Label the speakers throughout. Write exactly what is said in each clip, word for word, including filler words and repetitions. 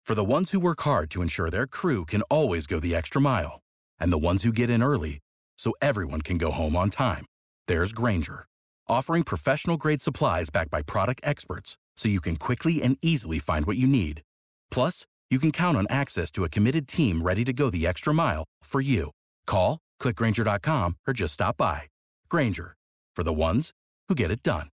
Speaker 1: For the ones who work hard to ensure their crew can always go the extra mile, and the ones who get in early so everyone can go home on time, there's Grainger, offering professional-grade supplies backed by product experts so you can quickly and easily find what you need. Plus, you can count on access to a committed team ready to go the extra mile for you. Call, click Grainger dot com, or just stop by. Grainger, for the ones who get it done.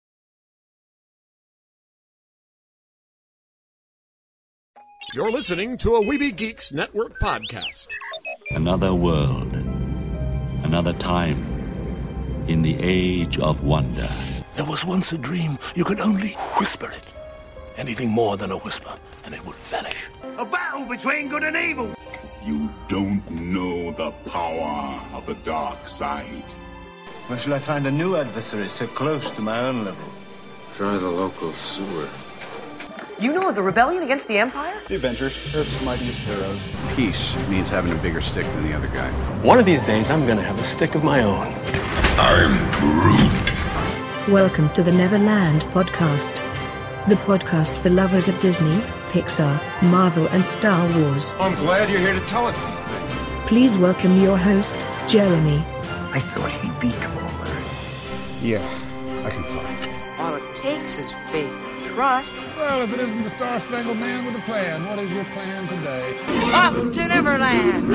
Speaker 2: You're listening to a Weeby Geeks Network podcast.
Speaker 3: Another world, another time, in the age of wonder.
Speaker 4: There was once a dream. You could only whisper it. Anything more than a whisper, and it would vanish.
Speaker 5: A battle between good and evil.
Speaker 6: You don't know the power of the dark side.
Speaker 7: Where shall I find a new adversary so close to my own level?
Speaker 8: Try the local sewer.
Speaker 9: You know of the rebellion against the Empire?
Speaker 10: The Avengers, Earth's mightiest heroes.
Speaker 11: Peace means having a bigger stick than the other guy.
Speaker 12: One of these days, I'm gonna have a stick of my own.
Speaker 6: I'm Groot.
Speaker 13: Welcome to the Neverland Podcast. The podcast for lovers of Disney, Pixar, Marvel, and Star Wars.
Speaker 10: I'm glad you're here to tell us these things.
Speaker 13: Please welcome your host, Jeremy.
Speaker 14: I thought he'd be taller.
Speaker 10: Yeah, I can fly.
Speaker 9: All it takes is faith and trust.
Speaker 10: Well, if it isn't the Star-Spangled Man with a plan, what is your plan today?
Speaker 9: Up to Neverland!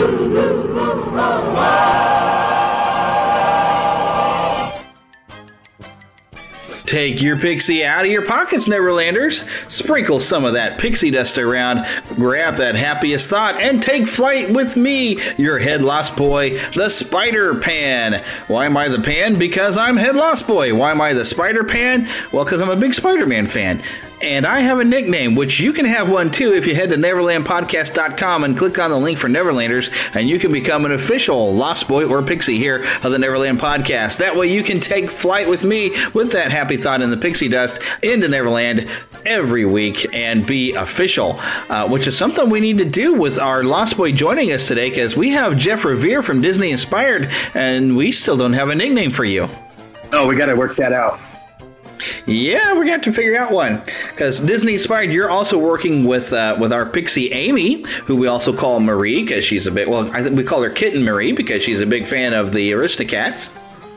Speaker 15: Take your pixie out of your pockets, Neverlanders. Sprinkle some of that pixie dust around, grab that happiest thought, and take flight with me, your head lost boy, the Spider Pan. Why am I the Pan? Because I'm head lost boy. Why am I the Spider Pan? Well, because I'm a big Spider-Man fan. And I have a nickname, which you can have one too if you head to neverland podcast dot com and click on the link for Neverlanders, and you can become an official Lost Boy or Pixie here of the Neverland Podcast. That way you can take flight with me with that happy thought in the pixie dust into Neverland every week and be official, uh, which is something we need to do with our Lost Boy joining us today, because we have Jeff Revere from Disney Inspired, and we still don't have a nickname for you.
Speaker 16: Oh, we got to work that out.
Speaker 15: Yeah, we're going to have to figure out one. Because Disney Inspired, you're also working with uh, with our Pixie Amy, who we also call Marie, because she's a bit, well, I think we call her Kitten Marie, because she's a big fan of the Aristocats.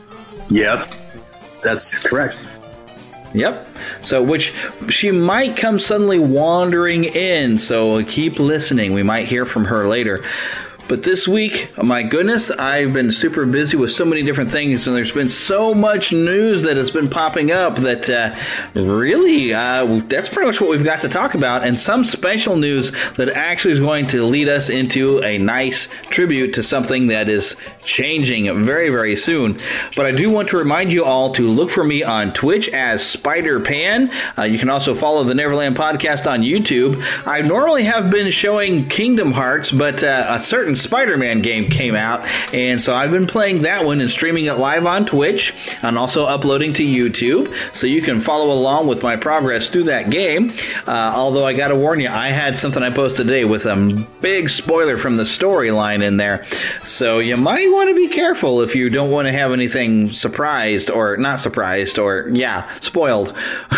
Speaker 16: Yep, that's correct.
Speaker 15: Yep. So, which she might come suddenly wandering in, so keep listening. We might hear from her later. But this week, oh my goodness, I've been super busy with so many different things, and there's been so much news that has been popping up that uh, really, uh, that's pretty much what we've got to talk about, and some special news that actually is going to lead us into a nice tribute to something that is changing very, very soon. But I do want to remind you all to look for me on Twitch as Spider Pan. Uh, you can also follow the Neverland Podcast on YouTube. I normally have been showing Kingdom Hearts, but uh, a certain Spider-Man game came out, and so I've been playing that one and streaming it live on Twitch and also uploading to YouTube, so you can follow along with my progress through that game. Uh, although I gotta warn you, I had something I posted today with a big spoiler from the storyline in there, so you might want to be careful if you don't want to have anything surprised, or not surprised, or yeah, spoiled.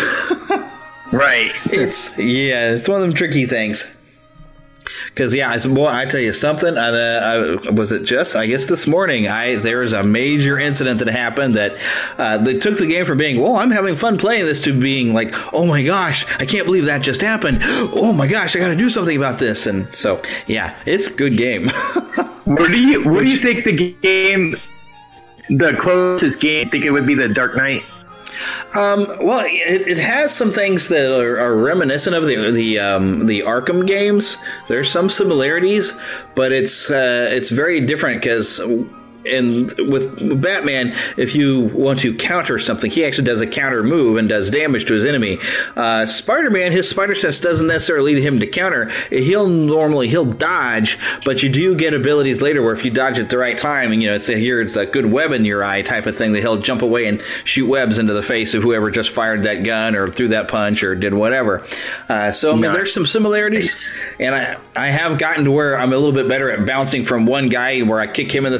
Speaker 16: Right.
Speaker 15: It's, yeah, it's one of them tricky things. Because, yeah, I, boy, I tell you something, uh, I, was it just, I guess this morning, I there was a major incident that happened that, uh, that took the game from being, well, I'm having fun playing this, to being like, oh my gosh, I can't believe that just happened. Oh my gosh, I got to do something about this. And so, yeah, it's a good game.
Speaker 16: What do you, what do you think the game, the closest game, think it would be the Dark Knight?
Speaker 15: Um, well, it, it has some things that are, are reminiscent of the the um, the Arkham games. There's some similarities, but it's uh, it's very different because. And with Batman, if you want to counter something, he actually does a counter move and does damage to his enemy. Uh, Spider-Man, his spider sense doesn't necessarily lead him to counter. He'll normally, he'll dodge, but you do get abilities later where if you dodge at the right time, and you know, it's a, here it's a good web in your eye type of thing, that he'll jump away and shoot webs into the face of whoever just fired that gun or threw that punch or did whatever. Uh, so, I mean, nice. There's some similarities, and I, I have gotten to where I'm a little bit better at bouncing from one guy where I kick him in the face and hop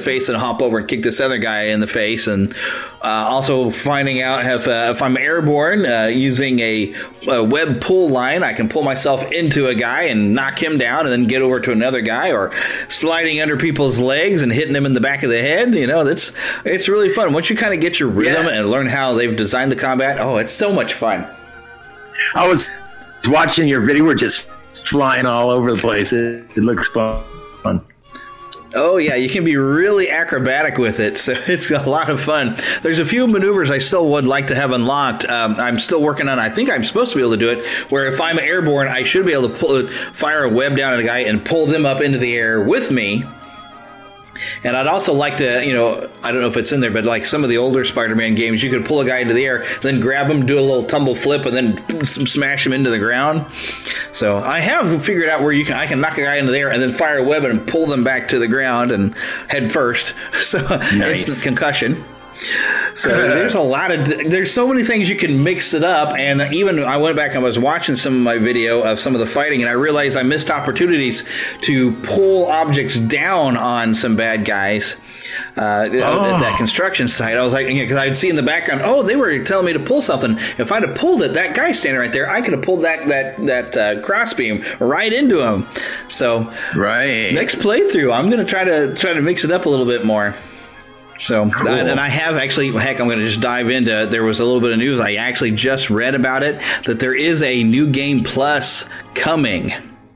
Speaker 15: hop over and kick this other guy in the face. And uh, also finding out if, uh, if I'm airborne uh, using a, a web pull line, I can pull myself into a guy and knock him down and then get over to another guy, or sliding under people's legs and hitting them in the back of the head. You know, that's it's really fun. Once you kind of get your rhythm yeah. and learn how they've designed the combat, oh, it's so much fun.
Speaker 16: I was watching your video. We're just flying all over the place. It, it looks fun.
Speaker 15: Oh, yeah, you can be really acrobatic with it, so it's a lot of fun. There's a few maneuvers I still would like to have unlocked. Um, I'm still working on, I think I'm supposed to be able to do it, where if I'm airborne, I should be able to pull, fire a web down at a guy and pull them up into the air with me. And I'd also like to, you know, I don't know if it's in there, but like some of the older Spider-Man games, you could pull a guy into the air, then grab him, do a little tumble flip, and then smash him into the ground. So I have figured out where you can, I can knock a guy into the air and then fire a web and pull them back to the ground and head first. So nice. Instant concussion. So there's a lot of, there's so many things you can mix it up. And even I went back and I was watching some of my video of some of the fighting, and I realized I missed opportunities to pull objects down on some bad guys uh, oh. at that construction site. I was like, because you know, I'd see in the background, oh, they were telling me to pull something. If I'd have pulled it, that guy standing right there, I could have pulled that that that uh, crossbeam right into him. So
Speaker 16: right
Speaker 15: next playthrough, I'm going to try to try to mix it up a little bit more. So, cool. uh, and I have actually, heck, I'm going to just dive into, there was a little bit of news. I actually just read about it, that there is a New Game Plus coming.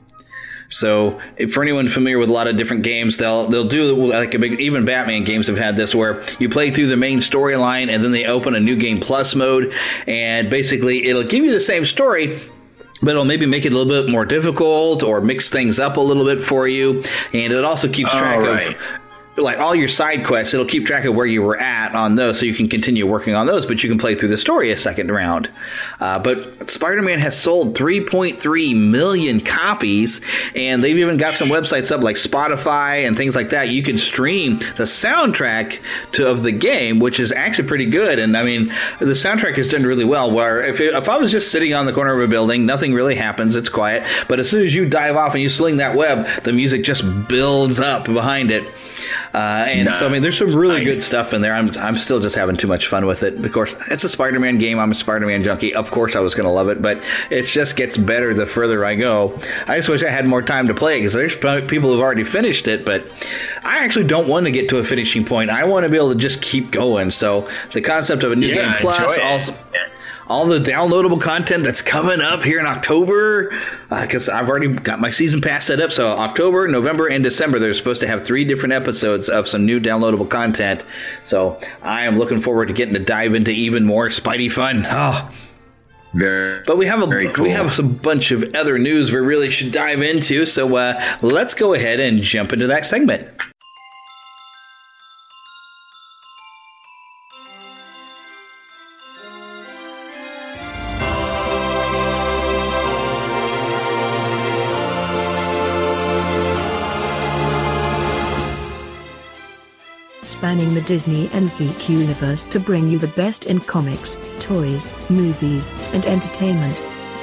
Speaker 15: So, if, for anyone familiar with a lot of different games, they'll they'll do like a big, even Batman games have had this, where you play through the main storyline and then they open a New Game Plus mode, and basically it'll give you the same story, but it'll maybe make it a little bit more difficult or mix things up a little bit for you, and it also keeps track oh, right. of like all your side quests. It'll keep track of where you were at on those, so you can continue working on those, but you can play through the story a second round. Uh, but Spider-Man has sold three point three million copies, and they've even got some websites up like Spotify and things like that. You can stream the soundtrack to of the game, which is actually pretty good. And I mean, the soundtrack has done really well, where if, it, if I was just sitting on the corner of a building, nothing really happens, it's quiet, but as soon as you dive off and you sling that web, the music just builds up behind it. Uh, and nice. So, I mean, there's some really nice. good stuff in there. I'm I'm still just having too much fun with it. Of course, it's a Spider-Man game. I'm a Spider-Man junkie. Of course I was going to love it, but it just gets better the further I go. I just wish I had more time to play it, because there's people who've already finished it, but I actually don't want to get to a finishing point. I want to be able to just keep going. So the concept of a New yeah, Game Plus also... all the downloadable content that's coming up here in October, because uh, I've already got my season pass set up. So October, November, and December, they're supposed to have three different episodes of some new downloadable content. So I am looking forward to getting to dive into even more Spidey fun. Oh,
Speaker 16: very,
Speaker 15: but we have a
Speaker 16: very cool.
Speaker 15: we have a bunch of other news we really should dive into. So uh, let's go ahead and jump into that segment.
Speaker 13: Spanning the Disney and geek universe to bring you the best in comics, toys, movies, and entertainment.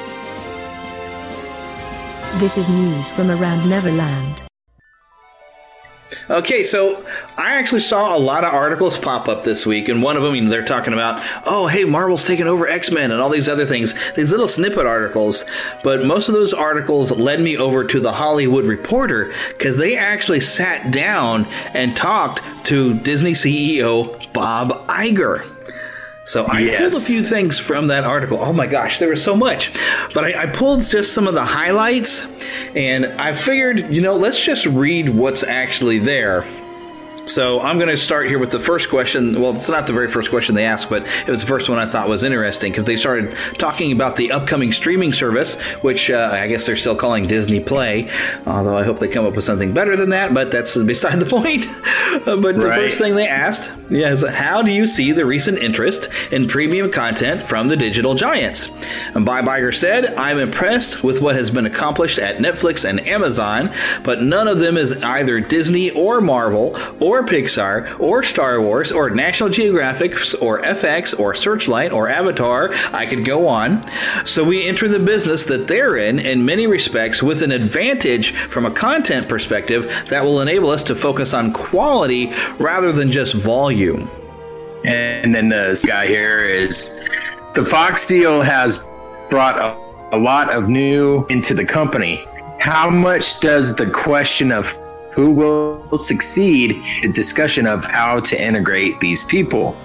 Speaker 13: This is news from around Neverland.
Speaker 15: Okay, so I actually saw a lot of articles pop up this week, and one of them, you know, they're talking about, oh, hey, Marvel's taking over X-Men and all these other things, these little snippet articles, but most of those articles led me over to The Hollywood Reporter, because they actually sat down and talked to Disney C E O Bob Iger. So I yes. pulled a few things from that article. Oh my gosh, there was so much. But I, I pulled just some of the highlights, and I figured, you know, let's just read what's actually there. So I'm going to start here with the first question. Well, it's not the very first question they asked, but it was the first one I thought was interesting, because they started talking about the upcoming streaming service, which uh, I guess they're still calling Disney Play, although I hope they come up with something better than that, but that's beside the point. uh, but the right. first thing they asked yeah, is, how do you see the recent interest in premium content from the digital giants? And Bob Iger said, I'm impressed with what has been accomplished at Netflix and Amazon, but none of them is either Disney or Marvel or or Pixar or Star Wars or National Geographic or F X or Searchlight or Avatar. I could go on. So we enter the business that they're in in many respects with an advantage from a content perspective that will enable us to focus on quality rather than just volume.
Speaker 16: And then this guy here is the Fox deal has brought a, a lot of new into the company. How much does the question of who will succeed, the discussion of how to integrate these people?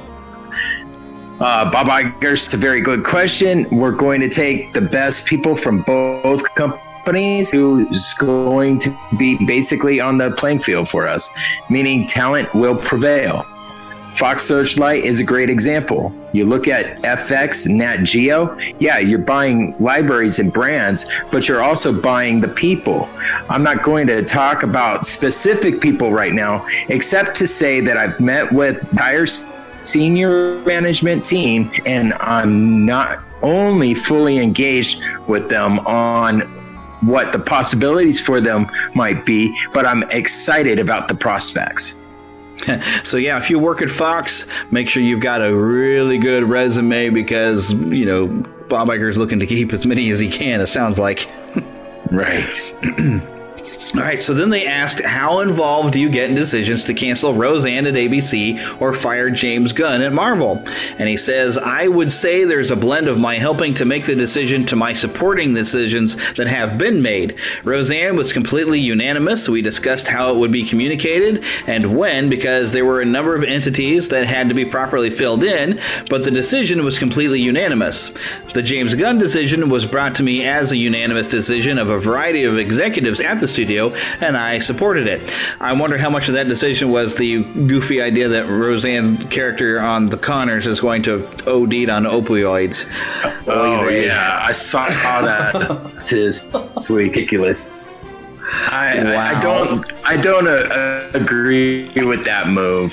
Speaker 16: Uh, Bob Iger's, it's a very good question. We're going to take the best people from both companies who's going to be basically on the playing field for us, meaning talent will prevail. Fox Searchlight is a great example. You look at F X, Nat Geo, yeah, you're buying libraries and brands, but you're also buying the people. I'm not going to talk about specific people right now, except to say that I've met with entire senior management team, and I'm not only fully engaged with them on what the possibilities for them might be, but I'm excited about the prospects.
Speaker 15: So yeah, if you work at Fox, make sure you've got a really good resume because, you know, Bob Iger's looking to keep as many as he can, it sounds like.
Speaker 16: Right.
Speaker 15: All right, so then they asked, how involved do you get in decisions to cancel Roseanne at A B C or fire James Gunn at Marvel? And he says, I would say there's a blend of my helping to make the decision to my supporting decisions that have been made. Roseanne was completely unanimous. We discussed how it would be communicated and when, because there were a number of entities that had to be properly filled in, but the decision was completely unanimous. The James Gunn decision was brought to me as a unanimous decision of a variety of executives at the studio, and I supported it. I wonder how much of that decision was the goofy idea that Roseanne's character on The Conners is going to have O D'd on opioids.
Speaker 16: Oh, oh yeah, I saw that. It's, it's ridiculous. I, wow. I, I don't, I don't uh, agree with that move.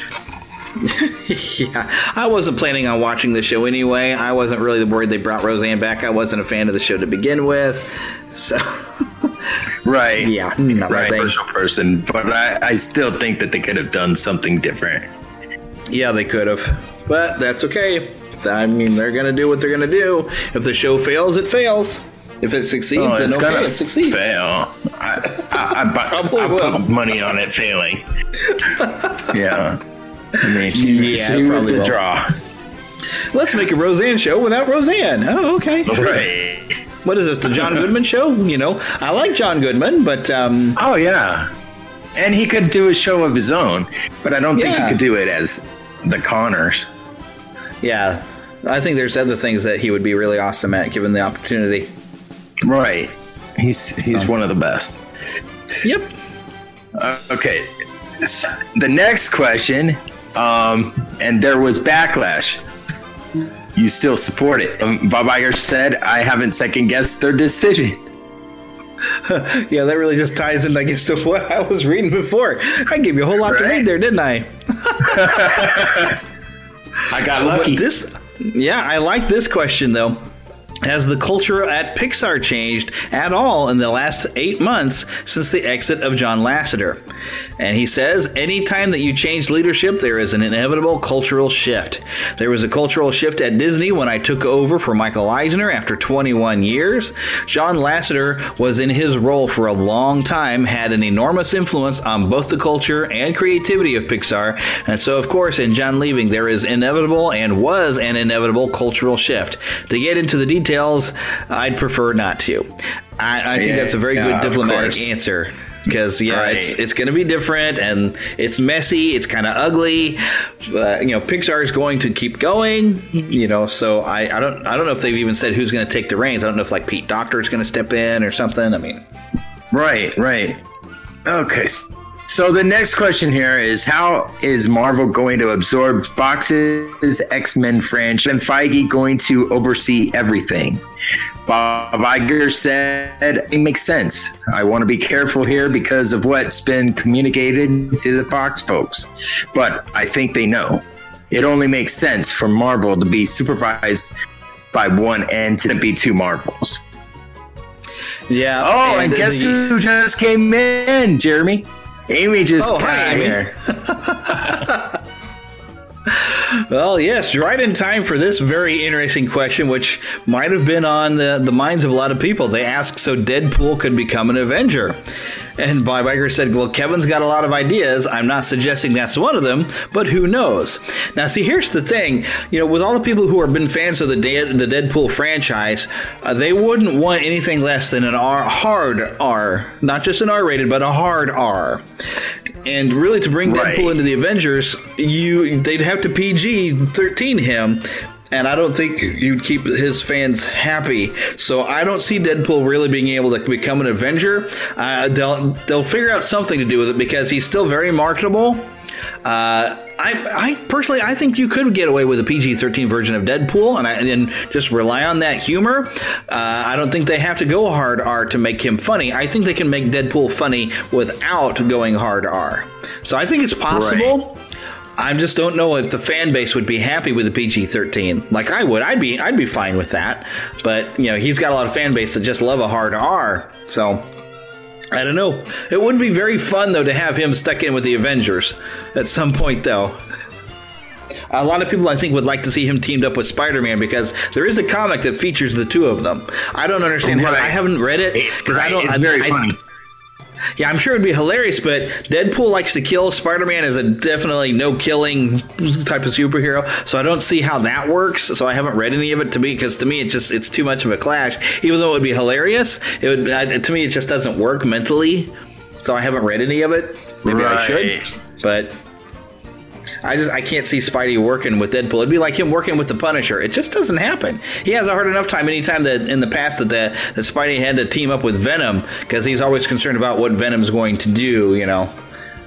Speaker 15: Yeah, I wasn't planning on watching the show anyway. I wasn't really worried they brought Roseanne back. I wasn't a fan of the show to begin with. So,
Speaker 16: right.
Speaker 15: Yeah,
Speaker 16: not right. Personal person, but I, I still think that they could have done something different.
Speaker 15: Yeah, they could have, but that's okay. I mean, they're going to do what they're going to do. If the show fails, it fails. If it succeeds, oh, then okay, it succeeds.
Speaker 16: Fail. I, I, I, I, I put money on it failing. Yeah. I mean, she, yeah, she was the will. draw.
Speaker 15: Let's make a Roseanne show without Roseanne. Oh, okay.
Speaker 16: Right.
Speaker 15: What is this, the John Goodman show? You know, I like John Goodman, but... Um,
Speaker 16: oh, yeah. And he could do a show of his own, but I don't yeah. think he could do it as the Conners.
Speaker 15: Yeah. I think there's other things that he would be really awesome at, given the opportunity.
Speaker 16: Right. He's he's so. one of the best.
Speaker 15: Yep.
Speaker 16: Uh, okay. So the next question, um, and there was backlash. You still support it. Um, Bob Iger said, I haven't second-guessed their decision.
Speaker 15: Yeah, that really just ties in, I guess, to what I was reading before. I gave you a whole lot right. to read there, didn't I?
Speaker 16: I got lucky.
Speaker 15: But this, yeah, I like this question, though. Has the culture at Pixar changed at all in the last eight months since the exit of John Lasseter? And he says, anytime that you change leadership, there is an inevitable cultural shift. There was a cultural shift at Disney when I took over for Michael Eisner after twenty-one years. John Lasseter was in his role for a long time, had an enormous influence on both the culture and creativity of Pixar. And so, of course, in John leaving, there is inevitable and was an inevitable cultural shift. To get into the details, I'd prefer not to. I, I think yeah, that's a very yeah, good diplomatic answer. Because yeah, right. it's it's going to be different, and it's messy. It's kind of ugly. Uh, you know, Pixar is going to keep going. You know, so I, I don't I don't know if they've even said who's going to take the reins. I don't know if like Pete Docter is going to step in or something. I mean,
Speaker 16: right, right. Okay. So the next question here is, how is Marvel going to absorb Fox's X-Men franchise, and Feige going to oversee everything? Bob Iger said, it makes sense. I want to be careful here because of what's been communicated to the Fox folks. But I think they know. It only makes sense for Marvel to be supervised by one and to be two Marvels.
Speaker 15: Yeah.
Speaker 16: Oh, and, and guess the, who just came in, Jeremy? Amy just
Speaker 15: oh,
Speaker 16: got
Speaker 15: hi, Amy.
Speaker 16: here.
Speaker 15: Well, yes, right in time for this very interesting question, which might have been on the, the minds of a lot of people. They asked so Deadpool could become an Avenger. And Bob Iger said, well, Kevin's got a lot of ideas. I'm not suggesting that's one of them, but who knows? Now, see, here's the thing. You know, with all the people who have been fans of the De- the Deadpool franchise, uh, they wouldn't want anything less than an R, hard R. Not just an R-rated, but a hard R. And really, to bring
Speaker 16: right.
Speaker 15: Deadpool into the Avengers, you they'd have to P G thirteen him. And I don't think you'd keep his fans happy. So I don't see Deadpool really being able to become an Avenger. Uh, they'll they'll figure out something to do with it because he's still very marketable. Uh, I, I personally, I think you could get away with a P G thirteen version of Deadpool and, I, and just rely on that humor. Uh, I don't think they have to go hard R to make him funny. I think they can make Deadpool funny without going hard R. So I think it's possible. Right. I just don't know if the fan base would be happy with the P G thirteen. Like I would, I'd be, I'd be fine with that. But you know, he's got a lot of fan base that just love a hard R. So I don't know. It would be very fun though to have him stuck in with the Avengers at some point, though. A lot of people, I think, would like to see him teamed up with Spider-Man because there is a comic that features the two of them. I don't understand right. how. I haven't read it because
Speaker 16: right.
Speaker 15: I don't.
Speaker 16: It's
Speaker 15: I,
Speaker 16: very
Speaker 15: I,
Speaker 16: funny.
Speaker 15: Yeah, I'm sure it'd be hilarious, but Deadpool likes to kill. Spider-Man is a definitely no-killing type of superhero, so I don't see how that works. So I haven't read any of it to me because to me it just it's too much of a clash. Even though it would be hilarious, it would I, to me it just doesn't work mentally. So I haven't read any of it. Maybe right. I should, but I just I can't see Spidey working with Deadpool. It'd be like him working with the Punisher. It just doesn't happen. He has a hard enough time anytime that in the past that the, that Spidey had to team up with Venom because he's always concerned about what Venom's going to do. You know.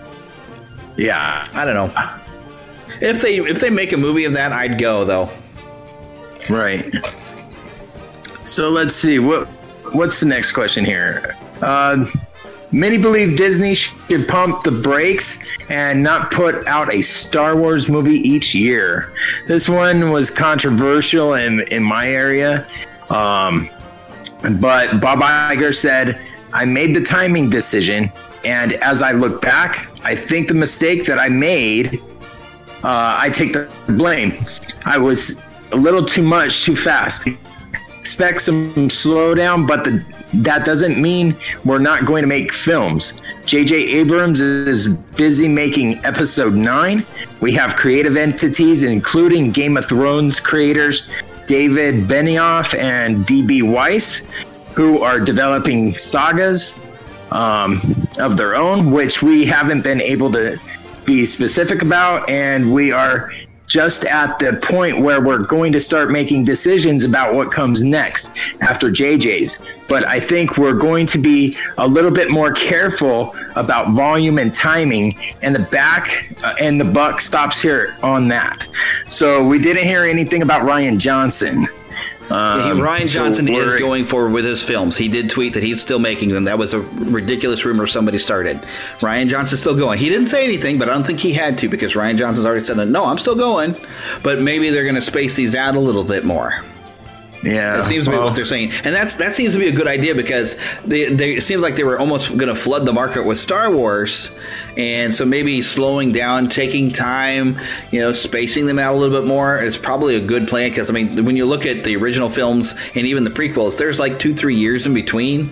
Speaker 15: Yeah, I don't know. If they if they make a movie of that, I'd go though.
Speaker 16: Right. So let's see what what's the next question here. Uh, Many believe Disney should pump the brakes and not put out a Star Wars movie each year. This one was controversial in, in my area. Um, but Bob Iger said, I made the timing decision. And as I look back, I think the mistake that I made, uh, I take the blame. I was a little too much, too fast. Expect some slowdown, but the, that doesn't mean we're not going to make films. J J Abrams is busy making episode nine. We have creative entities, including Game of Thrones creators David Benioff and D B Weiss, who are developing sagas um, of their own, which we haven't been able to be specific about, and we are just at the point where we're going to start making decisions about what comes next after J J's. But I think we're going to be a little bit more careful about volume and timing, and the back uh, and the buck stops here on that. So we didn't hear anything about Rian Johnson. Um,
Speaker 15: yeah, he, Rian Johnson
Speaker 16: so
Speaker 15: is going forward with his films. He did tweet that he's still making them. That was a ridiculous rumor somebody started. Rian Johnson's still going. He didn't say anything, but I don't think he had to because Rian Johnson's already said, no, I'm still going. But maybe they're going to space these out a little bit more.
Speaker 16: Yeah,
Speaker 15: that seems to be well, what they're saying, and that's that seems to be a good idea because they, they it seems like they were almost going to flood the market with Star Wars, and so maybe slowing down, taking time, you know, spacing them out a little bit more is probably a good plan. Because I mean, when you look at the original films and even the prequels, there's like two, three years in between.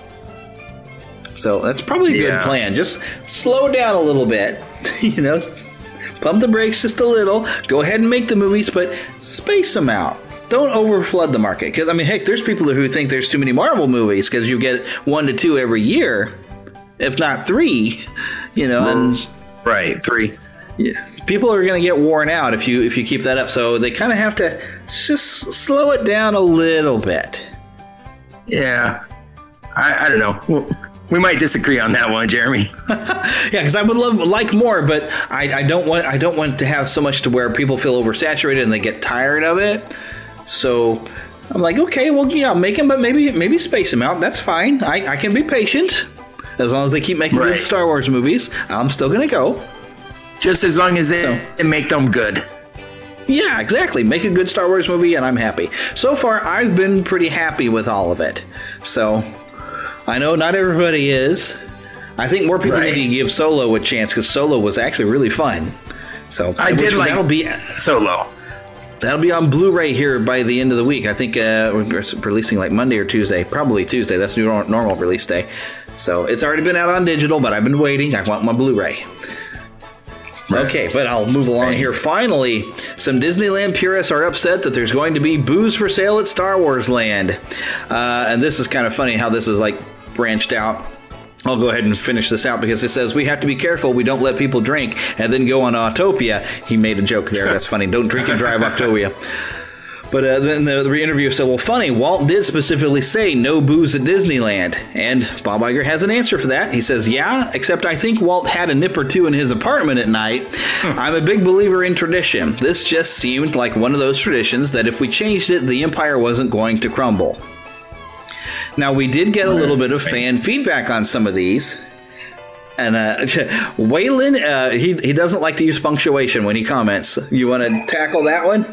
Speaker 15: So that's probably a good yeah. plan. Just slow down a little bit, you know, pump the brakes just a little. Go ahead and make the movies, but space them out. Don't overflood the market. Because, I mean, heck, there's people who think there's too many Marvel movies because you get one to two every year, if not three, you know. And
Speaker 16: right, three.
Speaker 15: Yeah, people are going to get worn out if you if you keep that up. So they kind of have to just slow it down a little bit.
Speaker 16: Yeah. I, I don't know. We might disagree on that one, Jeremy.
Speaker 15: Yeah, because I would love like more, but I, I don't want I don't want to have so much to where people feel oversaturated and they get tired of it. So I'm like, okay, well, yeah, make them, but maybe maybe space them out. That's fine. I, I can be patient. As long as they keep making right. good Star Wars movies, I'm still going to go.
Speaker 16: Just as long as they so. make them good.
Speaker 15: Yeah, exactly. Make a good Star Wars movie, and I'm happy. So far, I've been pretty happy with all of it. So I know not everybody is, I think more people
Speaker 16: Right.
Speaker 15: need to give Solo a chance because Solo was actually really fun. So
Speaker 16: I did
Speaker 15: which-
Speaker 16: like
Speaker 15: that'll be
Speaker 16: Solo.
Speaker 15: That'll be on Blu-ray here by the end of the week. I think uh, we're releasing like Monday or Tuesday. Probably Tuesday. That's the nor- normal release day. So it's already been out on digital, but I've been waiting. I want my Blu-ray. Right. Okay, but I'll move along right. here. Finally, some Disneyland purists are upset that there's going to be booze for sale at Star Wars Land. Uh, and this is kind of funny how this is like branched out. I'll go ahead and finish this out because it says we have to be careful we don't let people drink and then go on Autopia. He made a joke there. That's funny. Don't drink and drive Autopia. But uh, then the, the interviewer said, well, funny, Walt did specifically say no booze at Disneyland. And Bob Iger has an answer for that. He says, yeah, except I think Walt had a nip or two in his apartment at night. I'm a big believer in tradition. This just seemed like one of those traditions that if we changed it, the empire wasn't going to crumble. Now, we did get a little bit of fan feedback on some of these. And uh, Waylon, uh, he, he doesn't like to use punctuation when he comments. You want to tackle that one?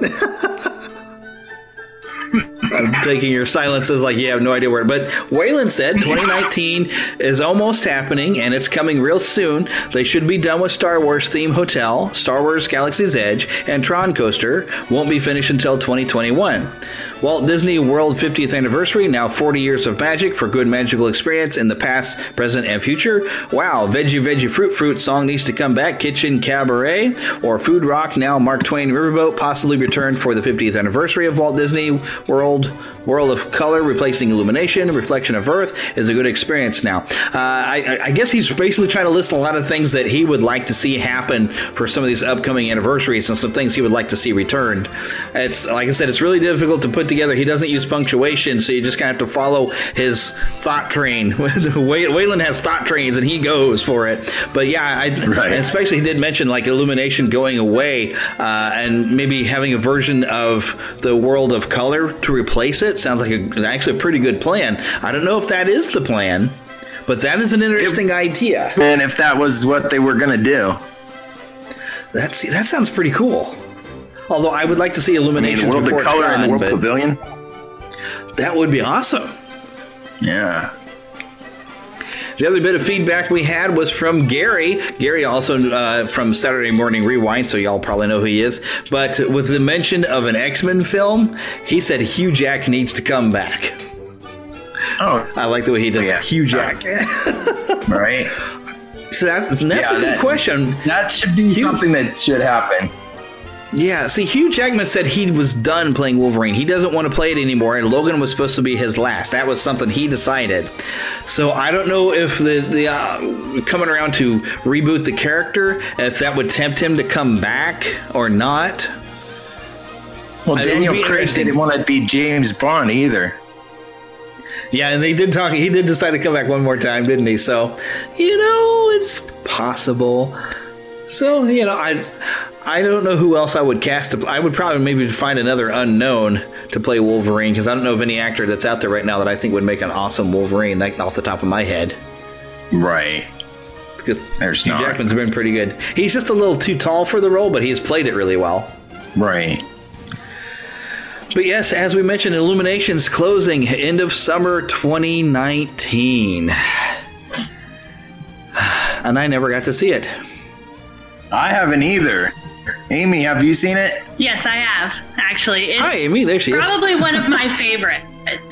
Speaker 15: I'm taking your silence as like you have no idea where. But Waylon said twenty nineteen is almost happening, and it's coming real soon. They should be done with Star Wars Theme Hotel, Star Wars Galaxy's Edge, and Tron Coaster. Won't be finished until twenty twenty-one. Walt Disney World fiftieth Anniversary, now forty years of magic for good magical experience in the past, present, and future. Wow, Veggie Veggie Fruit Fruit song needs to come back. Kitchen Cabaret or Food Rock, now Mark Twain Riverboat, possibly returned for the fiftieth anniversary of Walt Disney World. World of Color, replacing Illumination, Reflection of Earth is a good experience now. Uh, I, I guess he's basically trying to list a lot of things that he would like to see happen for some of these upcoming anniversaries and some things he would like to see returned. It's like I said, it's really difficult to put together. He doesn't use punctuation, so you just kind of have to follow his thought train. Waylon has thought trains, and he goes for it. But yeah, I, right. especially he did mention like Illumination going away uh, and maybe having a version of the World of Color to replace it. Sounds like a, actually a pretty good plan. I don't know if that is the plan, but that is an interesting it, idea.
Speaker 16: And if that was what they were going to do.
Speaker 15: That's, that sounds pretty cool. Although I would like to see Illumination
Speaker 16: I mean,
Speaker 15: before
Speaker 16: it's gone.
Speaker 15: The World
Speaker 16: in the World
Speaker 15: but
Speaker 16: Pavilion?
Speaker 15: That would be awesome.
Speaker 16: Yeah.
Speaker 15: The other bit of feedback we had was from Gary. Gary also uh, from Saturday Morning Rewind, so y'all probably know who he is. But with the mention of an X-Men film, he said Hugh Jack needs to come back.
Speaker 16: Oh.
Speaker 15: I like the way he does
Speaker 16: yeah.
Speaker 15: Hugh Jack.
Speaker 16: Right.
Speaker 15: So that's, that's yeah, a good
Speaker 16: that,
Speaker 15: question.
Speaker 16: That should be Hugh, something that should happen.
Speaker 15: Yeah, see, Hugh Jackman said he was done playing Wolverine. He doesn't want to play it anymore, and Logan was supposed to be his last. That was something he decided. So I don't know if the, the uh, coming around to reboot the character, if that would tempt him to come back or not.
Speaker 16: Well, Daniel Craig didn't want to be James Bond either.
Speaker 15: Yeah, and they did talk. He did decide to come back one more time, didn't he? So, you know, it's possible. So, you know, I I don't know who else I would cast. To, I would probably maybe find another unknown to play Wolverine, because I don't know of any actor that's out there right now that I think would make an awesome Wolverine, like off the top of my head.
Speaker 16: Right.
Speaker 15: Because
Speaker 16: There's
Speaker 15: Hugh
Speaker 16: not.
Speaker 15: Jackman's been pretty good. He's just a little too tall for the role, but he's played it really well.
Speaker 16: Right.
Speaker 15: But yes, as we mentioned, Illumination's closing end of summer twenty nineteen. And I never got to see it.
Speaker 16: I haven't either. Amy, have you seen it?
Speaker 17: Yes, I have, actually. It's
Speaker 15: Hi, Amy. There she is.
Speaker 17: Probably one of my favorites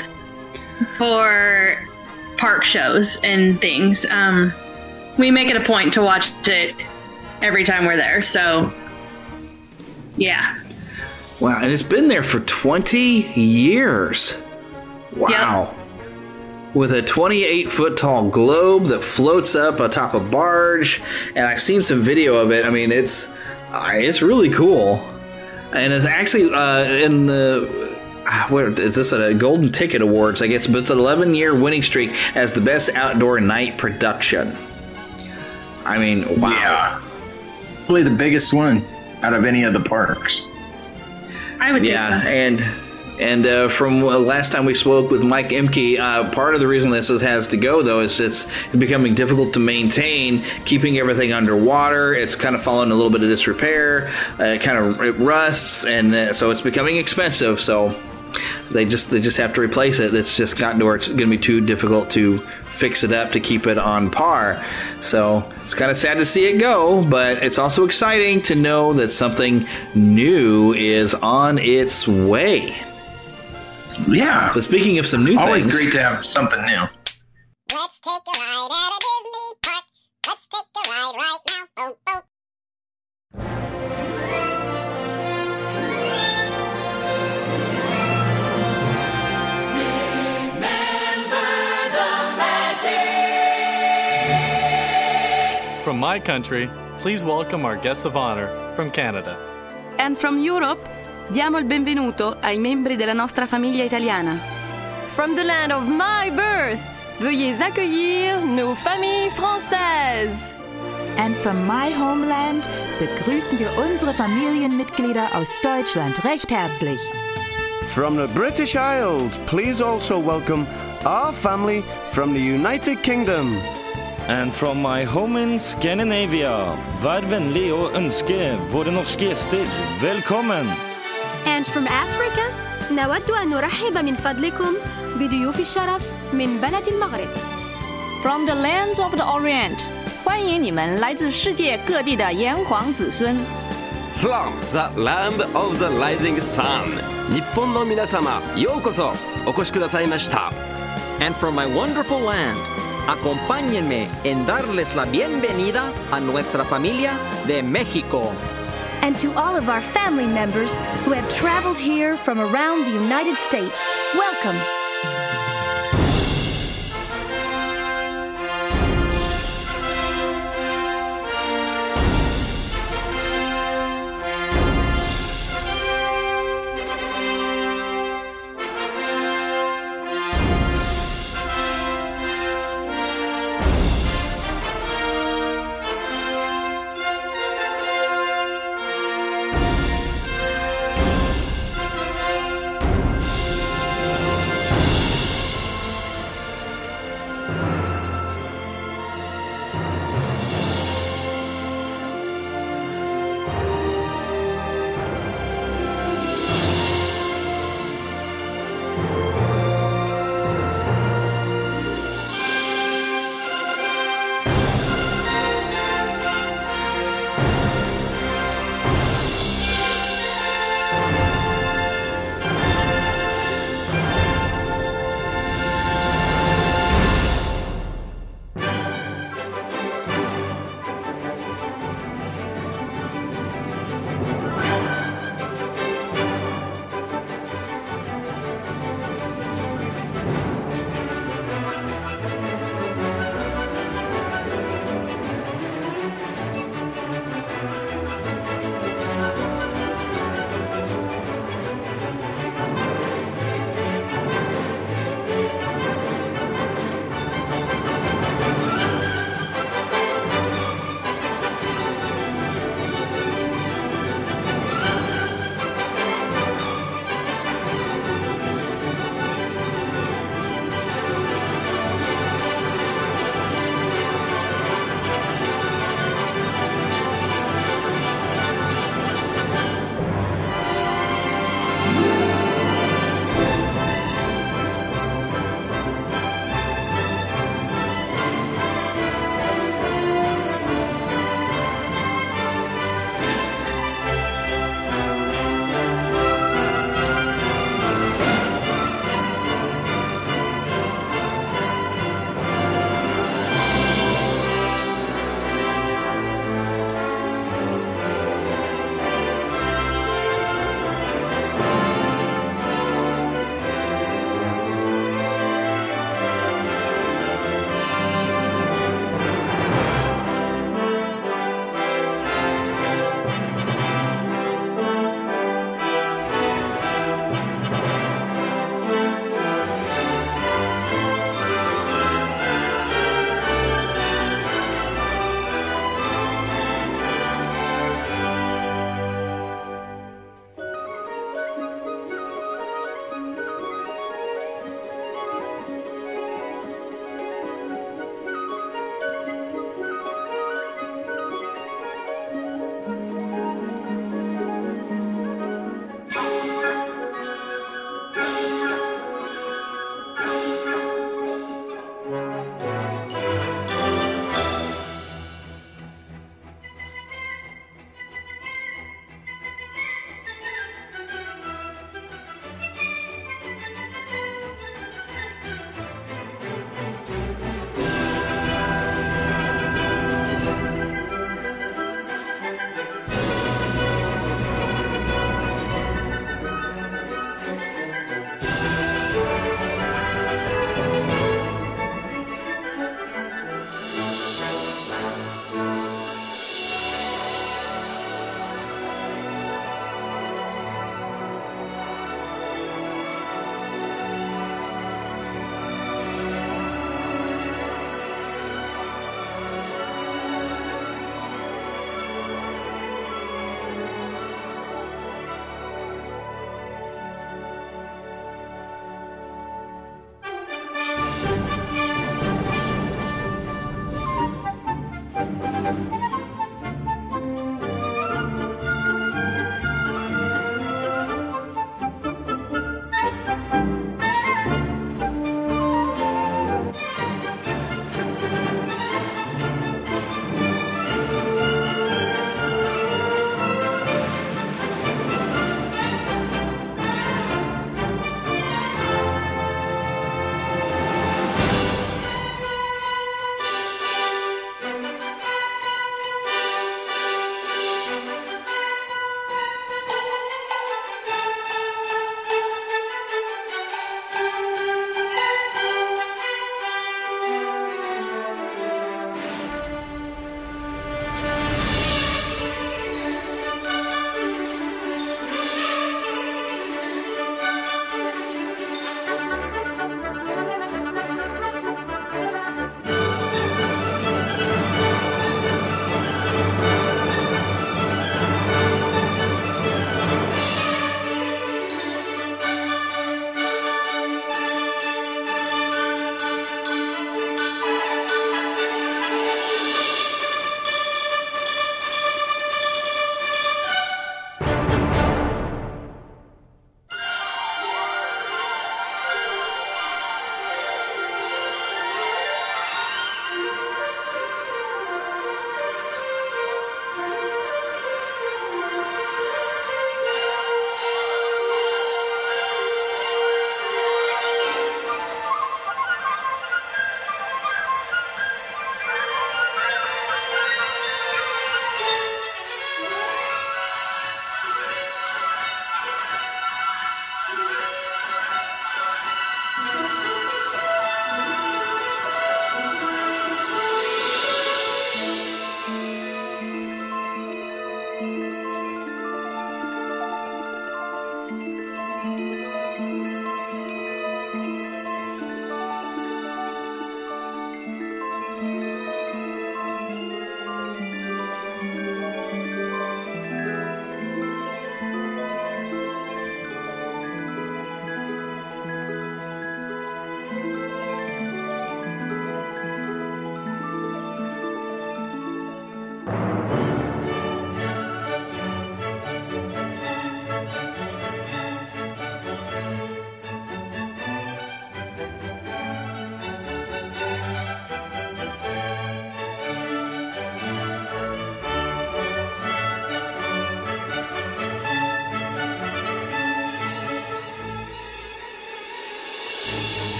Speaker 17: for park shows and things. Um, we make it a point to watch it every time we're there. So, yeah.
Speaker 15: Wow, and it's been there for twenty years. Wow. Yep. With a twenty-eight foot tall globe that floats up atop a barge, and I've seen some video of it. I mean, it's uh, it's really cool, and it's actually uh, in the uh, what is this a Golden Ticket Awards? I guess, but it's an eleven year winning streak as the best outdoor night production. I mean, wow,
Speaker 16: yeah, probably the biggest one out of any of the parks.
Speaker 17: I would
Speaker 15: yeah,
Speaker 17: think so.
Speaker 15: and. And uh, from uh, last time we spoke with Mike Imke, uh, part of the reason this is, has to go, though, is it's becoming difficult to maintain, keeping everything underwater. It's kind of fallen a little bit of disrepair. Uh, it kind of it rusts, and uh, so it's becoming expensive. So they just they just have to replace it. It's just gotten to where it's going to be too difficult to fix it up to keep it on par. So it's kind of sad to see it go, but it's also exciting to know that something new is on its way.
Speaker 16: Yeah.
Speaker 15: But speaking of some new
Speaker 16: Always
Speaker 15: things...
Speaker 16: Always great to have something new.
Speaker 18: Let's take a ride at a Disney park. Let's take a ride right now. Oh, oh.
Speaker 19: From my country, please welcome our guests of honor from Canada.
Speaker 20: And from Europe, diamo il benvenuto ai membri della nostra famiglia italiana.
Speaker 21: From the land of my birth, veuillez accueillir nos familles françaises.
Speaker 22: And from my homeland begrüßen wir unsere Familienmitglieder aus Deutschland recht herzlich.
Speaker 23: From the British Isles, please also welcome our family from the United Kingdom.
Speaker 24: And from my home in Scandinavia, vær vänlig och önske våra norska gäster välkommen.
Speaker 25: And from Africa, نود أن نرحب من فضلكم بضيوف الشرف من بلد المغرب.
Speaker 21: From the lands of the Orient, 欢迎你们来自世界各地的炎黄子孙。
Speaker 26: From the land of the rising sun, 日本の皆様、ようこそお越しくださいました。
Speaker 27: And from my wonderful land, acompáñenme en darles la bienvenida a nuestra familia de México.
Speaker 28: And to all of our family members who have traveled here from around the United States, welcome.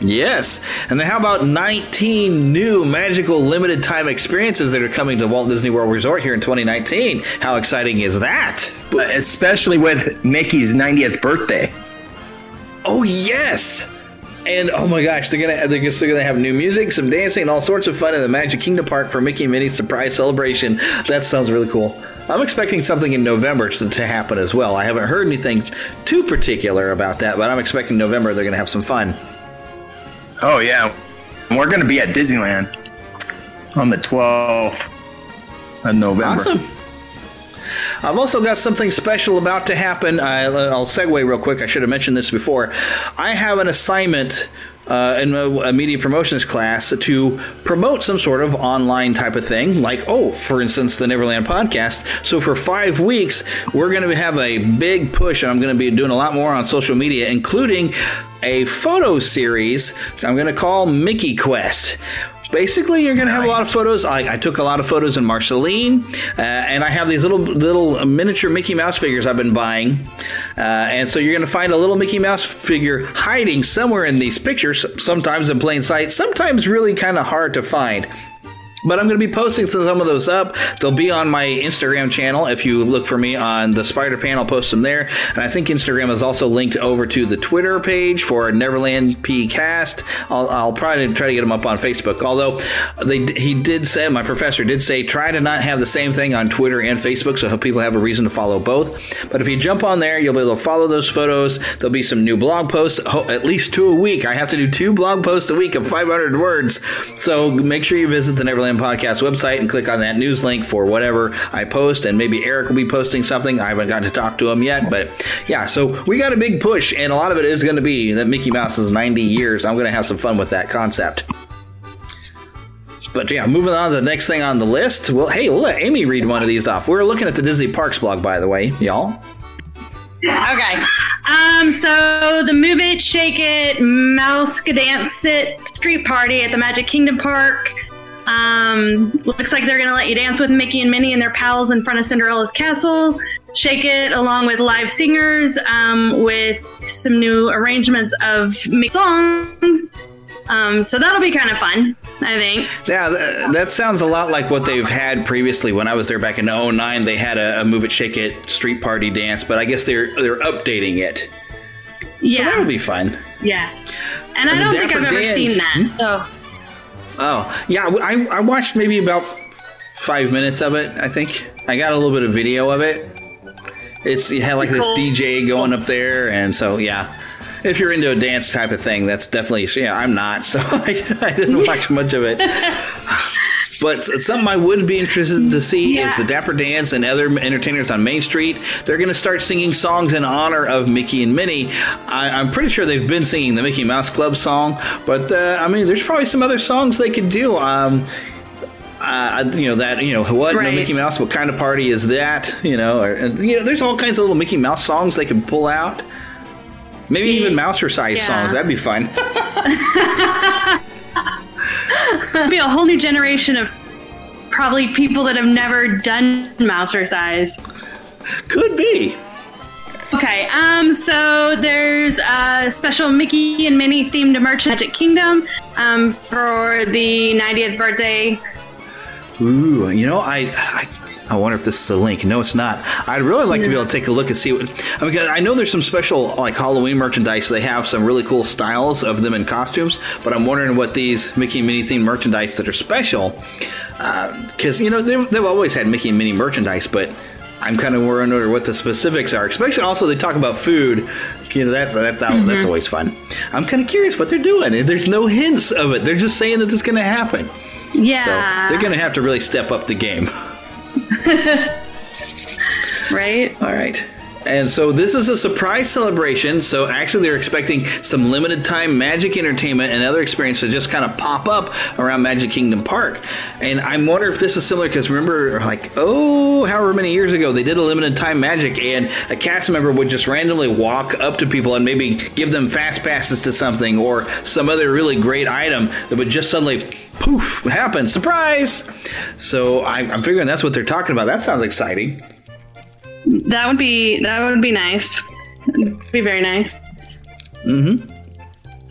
Speaker 15: Yes. And then how about nineteen new magical limited time experiences that are coming to Walt Disney World Resort here in twenty nineteen? How exciting is that?
Speaker 16: Especially with Mickey's ninetieth birthday.
Speaker 15: Oh, yes. And oh my gosh, they're gonna they're still gonna have new music, some dancing, and all sorts of fun in the Magic Kingdom Park for Mickey and Minnie's surprise celebration. That sounds really cool. I'm expecting something in November to, to happen as well. I haven't heard anything too particular about that, but I'm expecting November they're gonna have some fun.
Speaker 16: Oh yeah, we're gonna be at Disneyland on the twelfth of November.
Speaker 15: Awesome. I've also got something special about to happen. I, I'll segue real quick. I should have mentioned this before. I have an assignment uh, in a, a media promotions class to promote some sort of online type of thing, like, oh, for instance, the Neverland podcast. So for five weeks, we're going to have a big push, and I'm going to be doing a lot more on social media, including a photo series I'm going to call Mickey Quest. Basically, you're going to have nice. a lot of photos. I, I took a lot of photos in Marceline, uh, and I have these little little miniature Mickey Mouse figures I've been buying. Uh, and so you're going to find a little Mickey Mouse figure hiding somewhere in these pictures, sometimes in plain sight, sometimes really kind of hard to find. But I'm going to be posting some of those up. They'll be on my Instagram channel. If you look for me on the Spider Pan, I'll post them there. And I think Instagram is also linked over to the Twitter page for Neverland P Cast. I'll, I'll probably try to get them up on Facebook. Although they, he did say, my professor did say, try to not have the same thing on Twitter and Facebook, so people have a reason to follow both. But if you jump on there, you'll be able to follow those photos. There'll be some new blog posts, at least two a week. I have to do two blog posts a week of five hundred words. So make sure you visit the Neverland Podcast website and click on that news link for whatever I post, and maybe Eric will be posting something. I haven't gotten to talk to him yet, but yeah, so we got a big push, and a lot of it is going to be that Mickey Mouse is ninety years. I'm going to have some fun with that concept. But yeah, moving on to the next thing on the list. Well, hey, we'll let Amy read one of these off. We're looking at the Disney Parks blog, by the way, y'all.
Speaker 17: Okay. Um, so the Move It, Shake It, Mouse Dance It street party at the Magic Kingdom Park. Um, looks like they're going to let you dance with Mickey and Minnie and their pals in front of Cinderella's castle. Shake It along with live singers, um, with some new arrangements of Mickey songs. Um, so that'll be kind of fun, I think.
Speaker 15: Yeah, th- that sounds a lot like what they've had previously. When I was there back in oh nine, they had a, a Move It, Shake It street party dance, but I guess they're they're updating it.
Speaker 17: Yeah.
Speaker 15: So that'll be fun.
Speaker 17: Yeah. And, and I don't think I've ever dance. seen that, so...
Speaker 15: Oh, yeah, I, I watched maybe about five minutes of it, I think. I got a little bit of video of it. It's it had like this D J going up there, and so, yeah. If you're into a dance type of thing, that's definitely, yeah, I'm not, so I, I didn't watch much of it. But something I would be interested to see yeah. is the Dapper Dans and other entertainers on Main Street. They're going to start singing songs in honor of Mickey and Minnie. I, I'm pretty sure they've been singing the Mickey Mouse Club song, but uh, I mean, there's probably some other songs they could do. Um, uh, you know that you know what
Speaker 17: right.
Speaker 15: no Mickey Mouse, what kind of party is that? You know, or, you know, there's all kinds of little Mickey Mouse songs they can pull out. Maybe yeah. even Mouser-sized yeah. songs. That'd be fun.
Speaker 17: It'd be a whole new generation of probably people that have never done Mouser-size.
Speaker 15: Could be.
Speaker 17: Okay, um, so there's a special Mickey and Minnie themed merch at Magic Kingdom um, for the ninetieth birthday.
Speaker 15: Ooh, you know, I, I I wonder if this is a link. No, it's not. I'd really like to be able to take a look and see what... I mean, I know there's some special, like, Halloween merchandise. They have some really cool styles of them in costumes, but I'm wondering what these Mickey and Minnie themed merchandise that are special, because, uh, you know, they've, they've always had Mickey and Minnie merchandise, but I'm kind of wondering what the specifics are. Especially also they talk about food. You know, that's that's out, mm-hmm. that's always fun. I'm kind of curious what they're doing. There's no hints of it. They're just saying that this is going to happen.
Speaker 17: Yeah.
Speaker 15: So they're going to have to really step up the game.
Speaker 17: Right?
Speaker 15: All right. And so this is a surprise celebration. So actually they're expecting some limited time magic entertainment and other experiences to just kind of pop up around Magic Kingdom Park. And I'm wondering if this is similar because remember, like, oh, however many years ago, they did a limited time magic and a cast member would just randomly walk up to people and maybe give them fast passes to something or some other really great item that would just suddenly poof happen. Surprise! So I, I'm figuring that's what they're talking about. That sounds exciting.
Speaker 17: That would be that would be nice. It'd be very nice.
Speaker 15: Mm-hmm.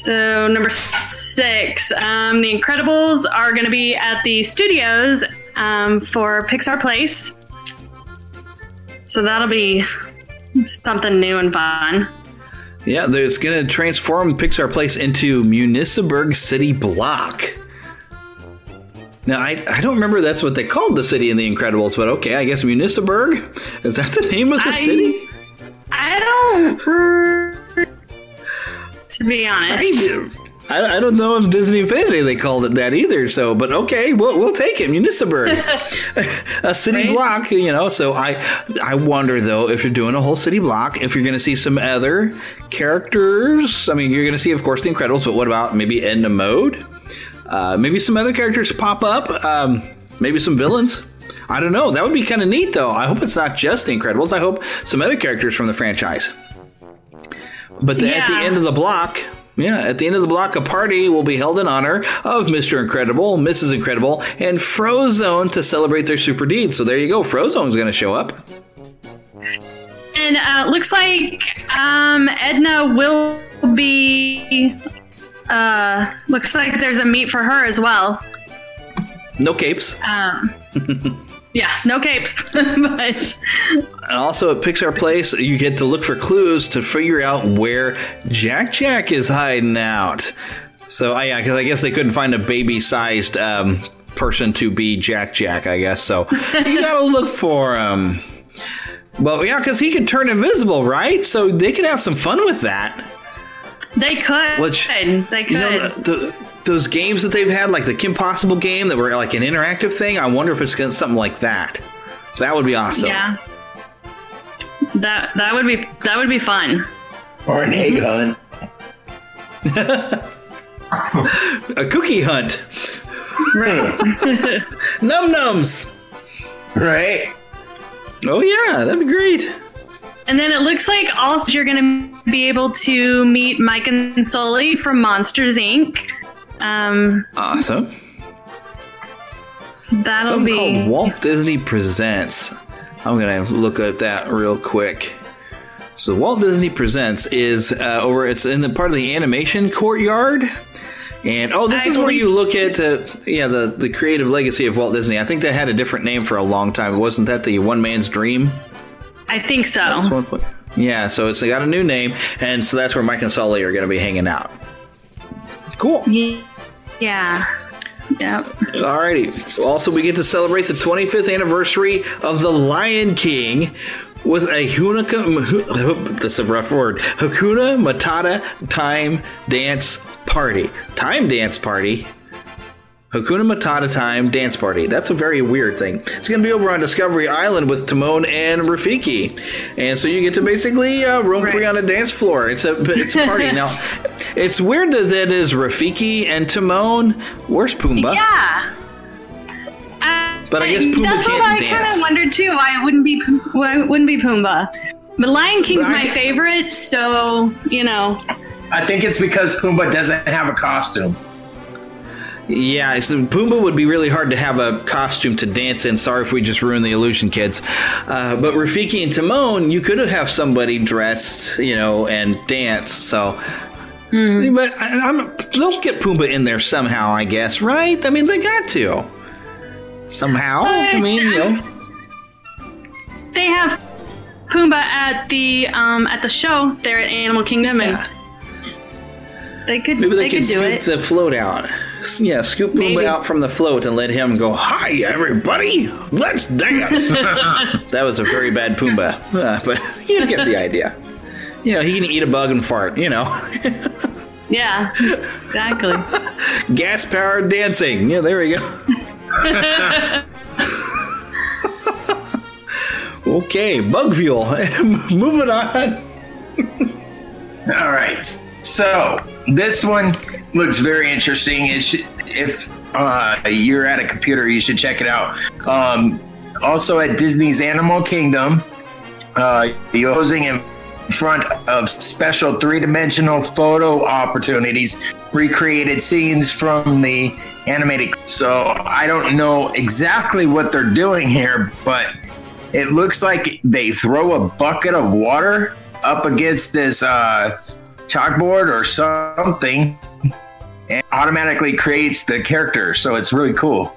Speaker 17: So number six, um, The Incredibles are going to be at the studios um, for Pixar Place. So that'll be something new and fun.
Speaker 15: Yeah, it's going to transform Pixar Place into Municiberg City Block. Now, I, I don't remember that's what they called the city in The Incredibles, but okay, I guess Municiberg? Is that the name of the
Speaker 17: I,
Speaker 15: city?
Speaker 17: I don't... To be honest.
Speaker 15: I, do. I, I don't know if Disney Infinity they called it that either, so, but okay, we'll, we'll take it, Municiberg. A city right? block, you know, so I, I wonder, though, if you're doing a whole city block, if you're going to see some other characters. I mean, you're going to see, of course, The Incredibles, but what about maybe Edna Mode? Uh, maybe some other characters pop up. Um, maybe some villains. I don't know. That would be kind of neat, though. I hope it's not just The Incredibles. I hope some other characters from the franchise. But the, yeah. at the end of the block, yeah, at the end of the block, a party will be held in honor of Mister Incredible, Missus Incredible, and Frozone to celebrate their super deeds. So there you go. Frozone's going to show up.
Speaker 17: And uh, looks like um, Edna will be... Uh, looks like there's a meet for her as well.
Speaker 15: No capes.
Speaker 17: Um, yeah, no capes. But
Speaker 15: and also at Pixar Place, you get to look for clues to figure out where Jack Jack is hiding out. So, I, yeah, because I guess they couldn't find a baby-sized um, person to be Jack Jack, I guess. So you gotta look for him. Well, yeah, because he can turn invisible, right? So they can have some fun with that.
Speaker 17: They could. Which, they could.
Speaker 15: You know, the, those games that they've had, like the Kim Possible game that were like an interactive thing, I wonder if it's gonna, something like that. That would be awesome.
Speaker 17: Yeah. That that would be that would be fun.
Speaker 16: Or an egg hunt.
Speaker 15: A cookie hunt.
Speaker 17: Right.
Speaker 15: Num nums.
Speaker 16: Right.
Speaker 15: Oh yeah, that'd be great.
Speaker 17: And then it looks like also you're going to be able to meet Mike and Sully from Monsters, Incorporated. Um,
Speaker 15: awesome.
Speaker 17: That'll
Speaker 15: Something
Speaker 17: be
Speaker 15: called Walt Disney Presents. I'm going to look at that real quick. So Walt Disney Presents is uh, over. It's in the part of the animation courtyard. And oh, this I is where you look at uh, yeah the the creative legacy of Walt Disney. I think that had a different name for a long time. Wasn't that the One Man's Dream?
Speaker 17: I think so.
Speaker 15: Yeah, so it's got a new name, and so that's where Mike and Sully are going to be hanging out. Cool.
Speaker 17: Yeah. Yep.
Speaker 15: Alrighty. Also, we get to celebrate the twenty-fifth anniversary of The Lion King with a Hakuna, that's a rough word, Hakuna Matata Time Dance Party. Time Dance Party? Hakuna Matata Time Dance Party. That's a very weird thing. It's going to be over on Discovery Island with Timon and Rafiki. And so you get to basically uh, roam right. free on a dance floor. It's a it's a party. Now, it's weird that that is Rafiki and Timon. Where's Pumbaa?
Speaker 17: Yeah. Uh,
Speaker 15: but I guess Pumbaa
Speaker 17: that's
Speaker 15: can't
Speaker 17: what I
Speaker 15: dance.
Speaker 17: kind of wondered too. Why it wouldn't be why it wouldn't be Pumbaa. But Lion King's my favorite, so you know.
Speaker 16: I think it's because Pumbaa doesn't have a costume.
Speaker 15: Yeah, so Pumbaa would be really hard to have a costume to dance in. Sorry if we just ruined the illusion, kids. Uh, but Rafiki and Timon, you could have somebody dressed, you know, and dance. So, mm. but I, I'm, they'll get Pumbaa in there somehow, I guess, right? I mean, they got to somehow. But, I mean, you know,
Speaker 17: they have Pumbaa at the um, at the show there at Animal Kingdom, yeah. and they could
Speaker 15: maybe they,
Speaker 17: they
Speaker 15: could
Speaker 17: could do
Speaker 15: scoop
Speaker 17: it.
Speaker 15: the float out. Yeah, scoop Pumbaa out from the float and let him go, "Hi, everybody, let's dance." That was a very bad Pumbaa, uh, but you get the idea. You know, he can eat a bug and fart, you know.
Speaker 17: Yeah, exactly.
Speaker 15: Gas-powered dancing. Yeah, there we go. Okay, bug fuel. Moving on.
Speaker 16: All right. So, this one looks very interesting. It should, if uh, you're at a computer, you should check it out. Um, also at Disney's Animal Kingdom, uh, you're posing in front of special three-dimensional photo opportunities, recreated scenes from the animated. So I don't know exactly what they're doing here, but it looks like they throw a bucket of water up against this uh, chalkboard or something and automatically creates the character. So it's really cool.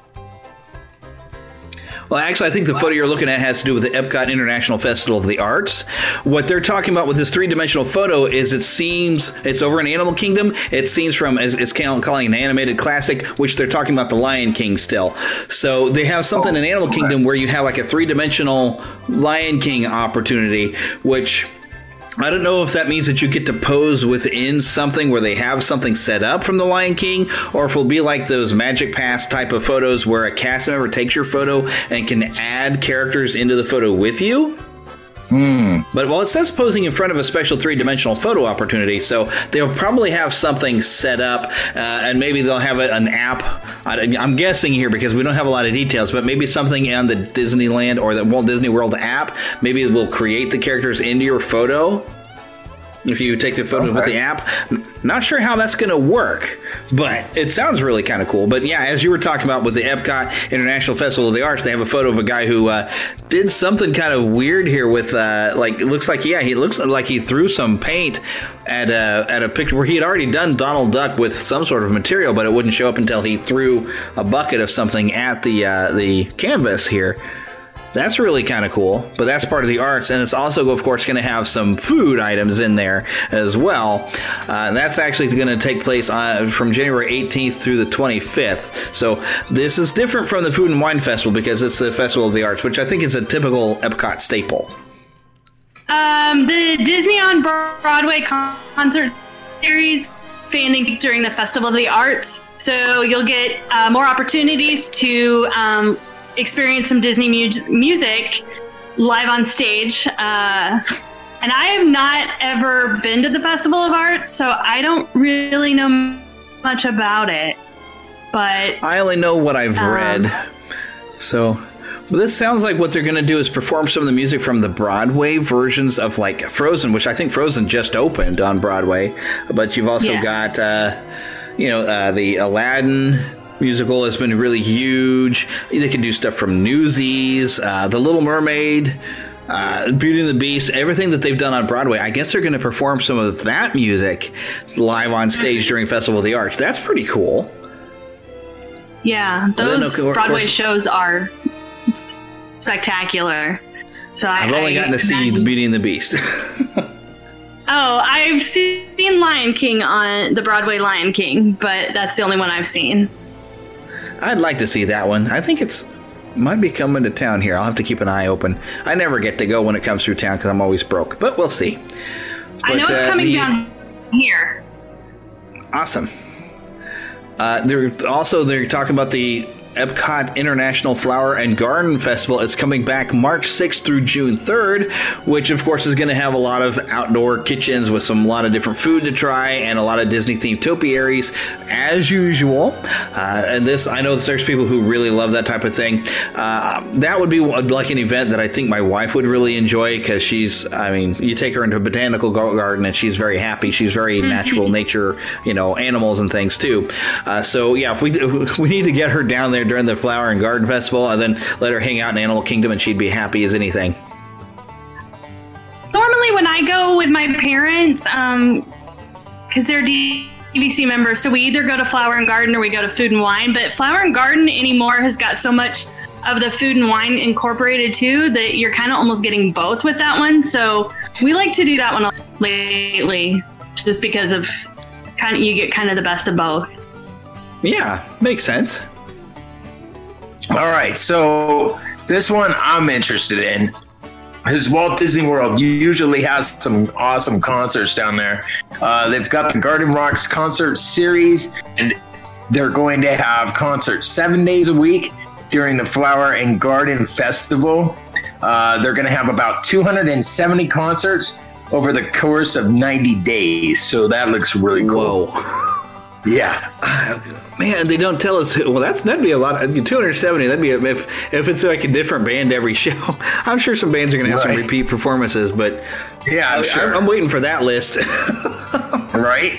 Speaker 15: Well, actually, I think the photo you're looking at has to do with the Epcot International Festival of the Arts. What they're talking about with this three-dimensional photo is it seems, it's over in Animal Kingdom, it seems from, it's, it's calling an animated classic, which they're talking about the Lion King still. So they have something oh, in Animal okay. Kingdom where you have like a three-dimensional Lion King opportunity, which... I don't know if that means that you get to pose within something where they have something set up from the Lion King, or if it'll be like those Magic Pass type of photos where a cast member takes your photo and can add characters into the photo with you.
Speaker 16: Mm.
Speaker 15: But, well, it says posing in front of a special three-dimensional photo opportunity, so they'll probably have something set up, uh, and maybe they'll have an app. I'm guessing here because we don't have a lot of details, but maybe something on the Disneyland or the Walt Disney World app. Maybe it will create the characters into your photo if you take the photo okay. with the app. Not sure how that's going to work, but it sounds really kind of cool. But yeah, as you were talking about with the Epcot International Festival of the Arts, they have a photo of a guy who uh, did something kind of weird here with, uh, like, it looks like, yeah, he looks like he threw some paint at a, at a picture where he had already done Donald Duck with some sort of material, but it wouldn't show up until he threw a bucket of something at the uh, the canvas here. That's really kind of cool, but that's part of the arts, and it's also, of course, going to have some food items in there as well. Uh, that's actually going to take place uh, from January eighteenth through the twenty-fifth. So this is different from the Food and Wine Festival because it's the Festival of the Arts, which I think is a typical Epcot staple.
Speaker 17: Um, the Disney on Broadway concert series expanding during the Festival of the Arts, so you'll get uh, more opportunities to um, experience some Disney mu- music live on stage. Uh, and I have not ever been to the Festival of Arts, so I don't really know much about it. But
Speaker 15: I only know what I've um, read. So well, this sounds like what they're going to do is perform some of the music from the Broadway versions of like Frozen, which I think Frozen just opened on Broadway. But you've also yeah. got, uh, you know, uh, the Aladdin musical has been really huge. They can do stuff from Newsies, uh, The Little Mermaid, uh, Beauty and the Beast, everything that they've done on Broadway. I guess they're going to perform some of that music live on stage during Festival of the Arts. That's pretty cool.
Speaker 17: Yeah, those know, Broadway course, shows are spectacular. So
Speaker 15: I've
Speaker 17: I,
Speaker 15: only
Speaker 17: I
Speaker 15: gotten to see The Beauty and the Beast.
Speaker 17: Oh, I've seen Lion King on the Broadway Lion King, but that's the only one I've seen.
Speaker 15: I'd like to see that one. I think it's might be coming to town here. I'll have to keep an eye open. I never get to go when it comes through town because I'm always broke, but we'll see.
Speaker 17: I but, know it's uh, coming the, down here.
Speaker 15: Awesome. Uh, they're also they're talking about the Epcot International Flower and Garden Festival is coming back March sixth through June third, which of course is going to have a lot of outdoor kitchens with some a lot of different food to try and a lot of Disney themed topiaries as usual. Uh, and this, I know there's people who really love that type of thing. Uh, that would be like an event that I think my wife would really enjoy because she's, I mean, you take her into a botanical garden and she's very happy. She's very natural nature, you know, animals and things too. Uh, so yeah, if we if we need to get her down there during the Flower and Garden Festival and then let her hang out in Animal Kingdom and she'd be happy as anything.
Speaker 17: Normally when I go with my parents, um, because they're D V C members, so we either go to Flower and Garden or we go to Food and Wine, but Flower and Garden anymore has got so much of the food and wine incorporated too that you're kind of almost getting both with that one. So we like to do that one lately just because of kind of, you get kind of the best of both.
Speaker 15: Yeah, makes sense.
Speaker 16: All right, so this one I'm interested in is Walt Disney World usually has some awesome concerts down there. Uh, they've got the Garden Rocks concert series, and they're going to have concerts seven days a week during the Flower and Garden Festival. Uh, they're going to have about two hundred seventy concerts over the course of ninety days, so that looks really cool.
Speaker 15: Whoa.
Speaker 16: Yeah.
Speaker 15: Uh, man, they don't tell us. Well, that's that'd be a lot. two hundred seventy. That'd be a, if if it's like a different band every show. I'm sure some bands are going to have right. some repeat performances, but
Speaker 16: yeah, I'm,
Speaker 15: I,
Speaker 16: sure.
Speaker 15: I'm waiting for that list.
Speaker 16: Right.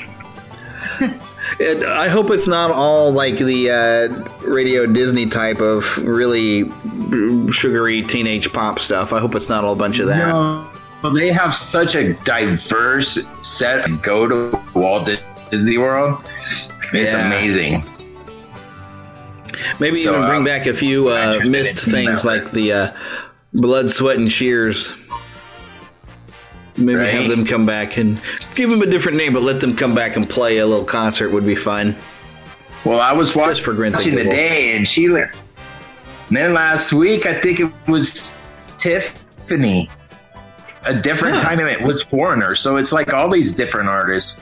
Speaker 15: And I hope it's not all like the uh, Radio Disney type of really sugary teenage pop stuff. I hope it's not all a bunch of that.
Speaker 16: No. they have such a diverse set of go to Walt Disney World. It's
Speaker 15: Yeah.
Speaker 16: amazing.
Speaker 15: Maybe
Speaker 16: So,
Speaker 15: even bring
Speaker 16: um,
Speaker 15: back a few uh,
Speaker 16: interested
Speaker 15: missed
Speaker 16: in
Speaker 15: things
Speaker 16: that.
Speaker 15: like the uh, Blood, Sweat, and Shears. Maybe
Speaker 16: Right.
Speaker 15: have them come back and give them a different name, but let them come back and play a little concert would be fun.
Speaker 16: Well, I was watching
Speaker 15: for grins and
Speaker 16: the
Speaker 15: giggles.
Speaker 16: day, and she like. And then last week, I think it was Tiffany. A different
Speaker 15: Huh.
Speaker 16: time it was Foreigner, so it's like all these different artists.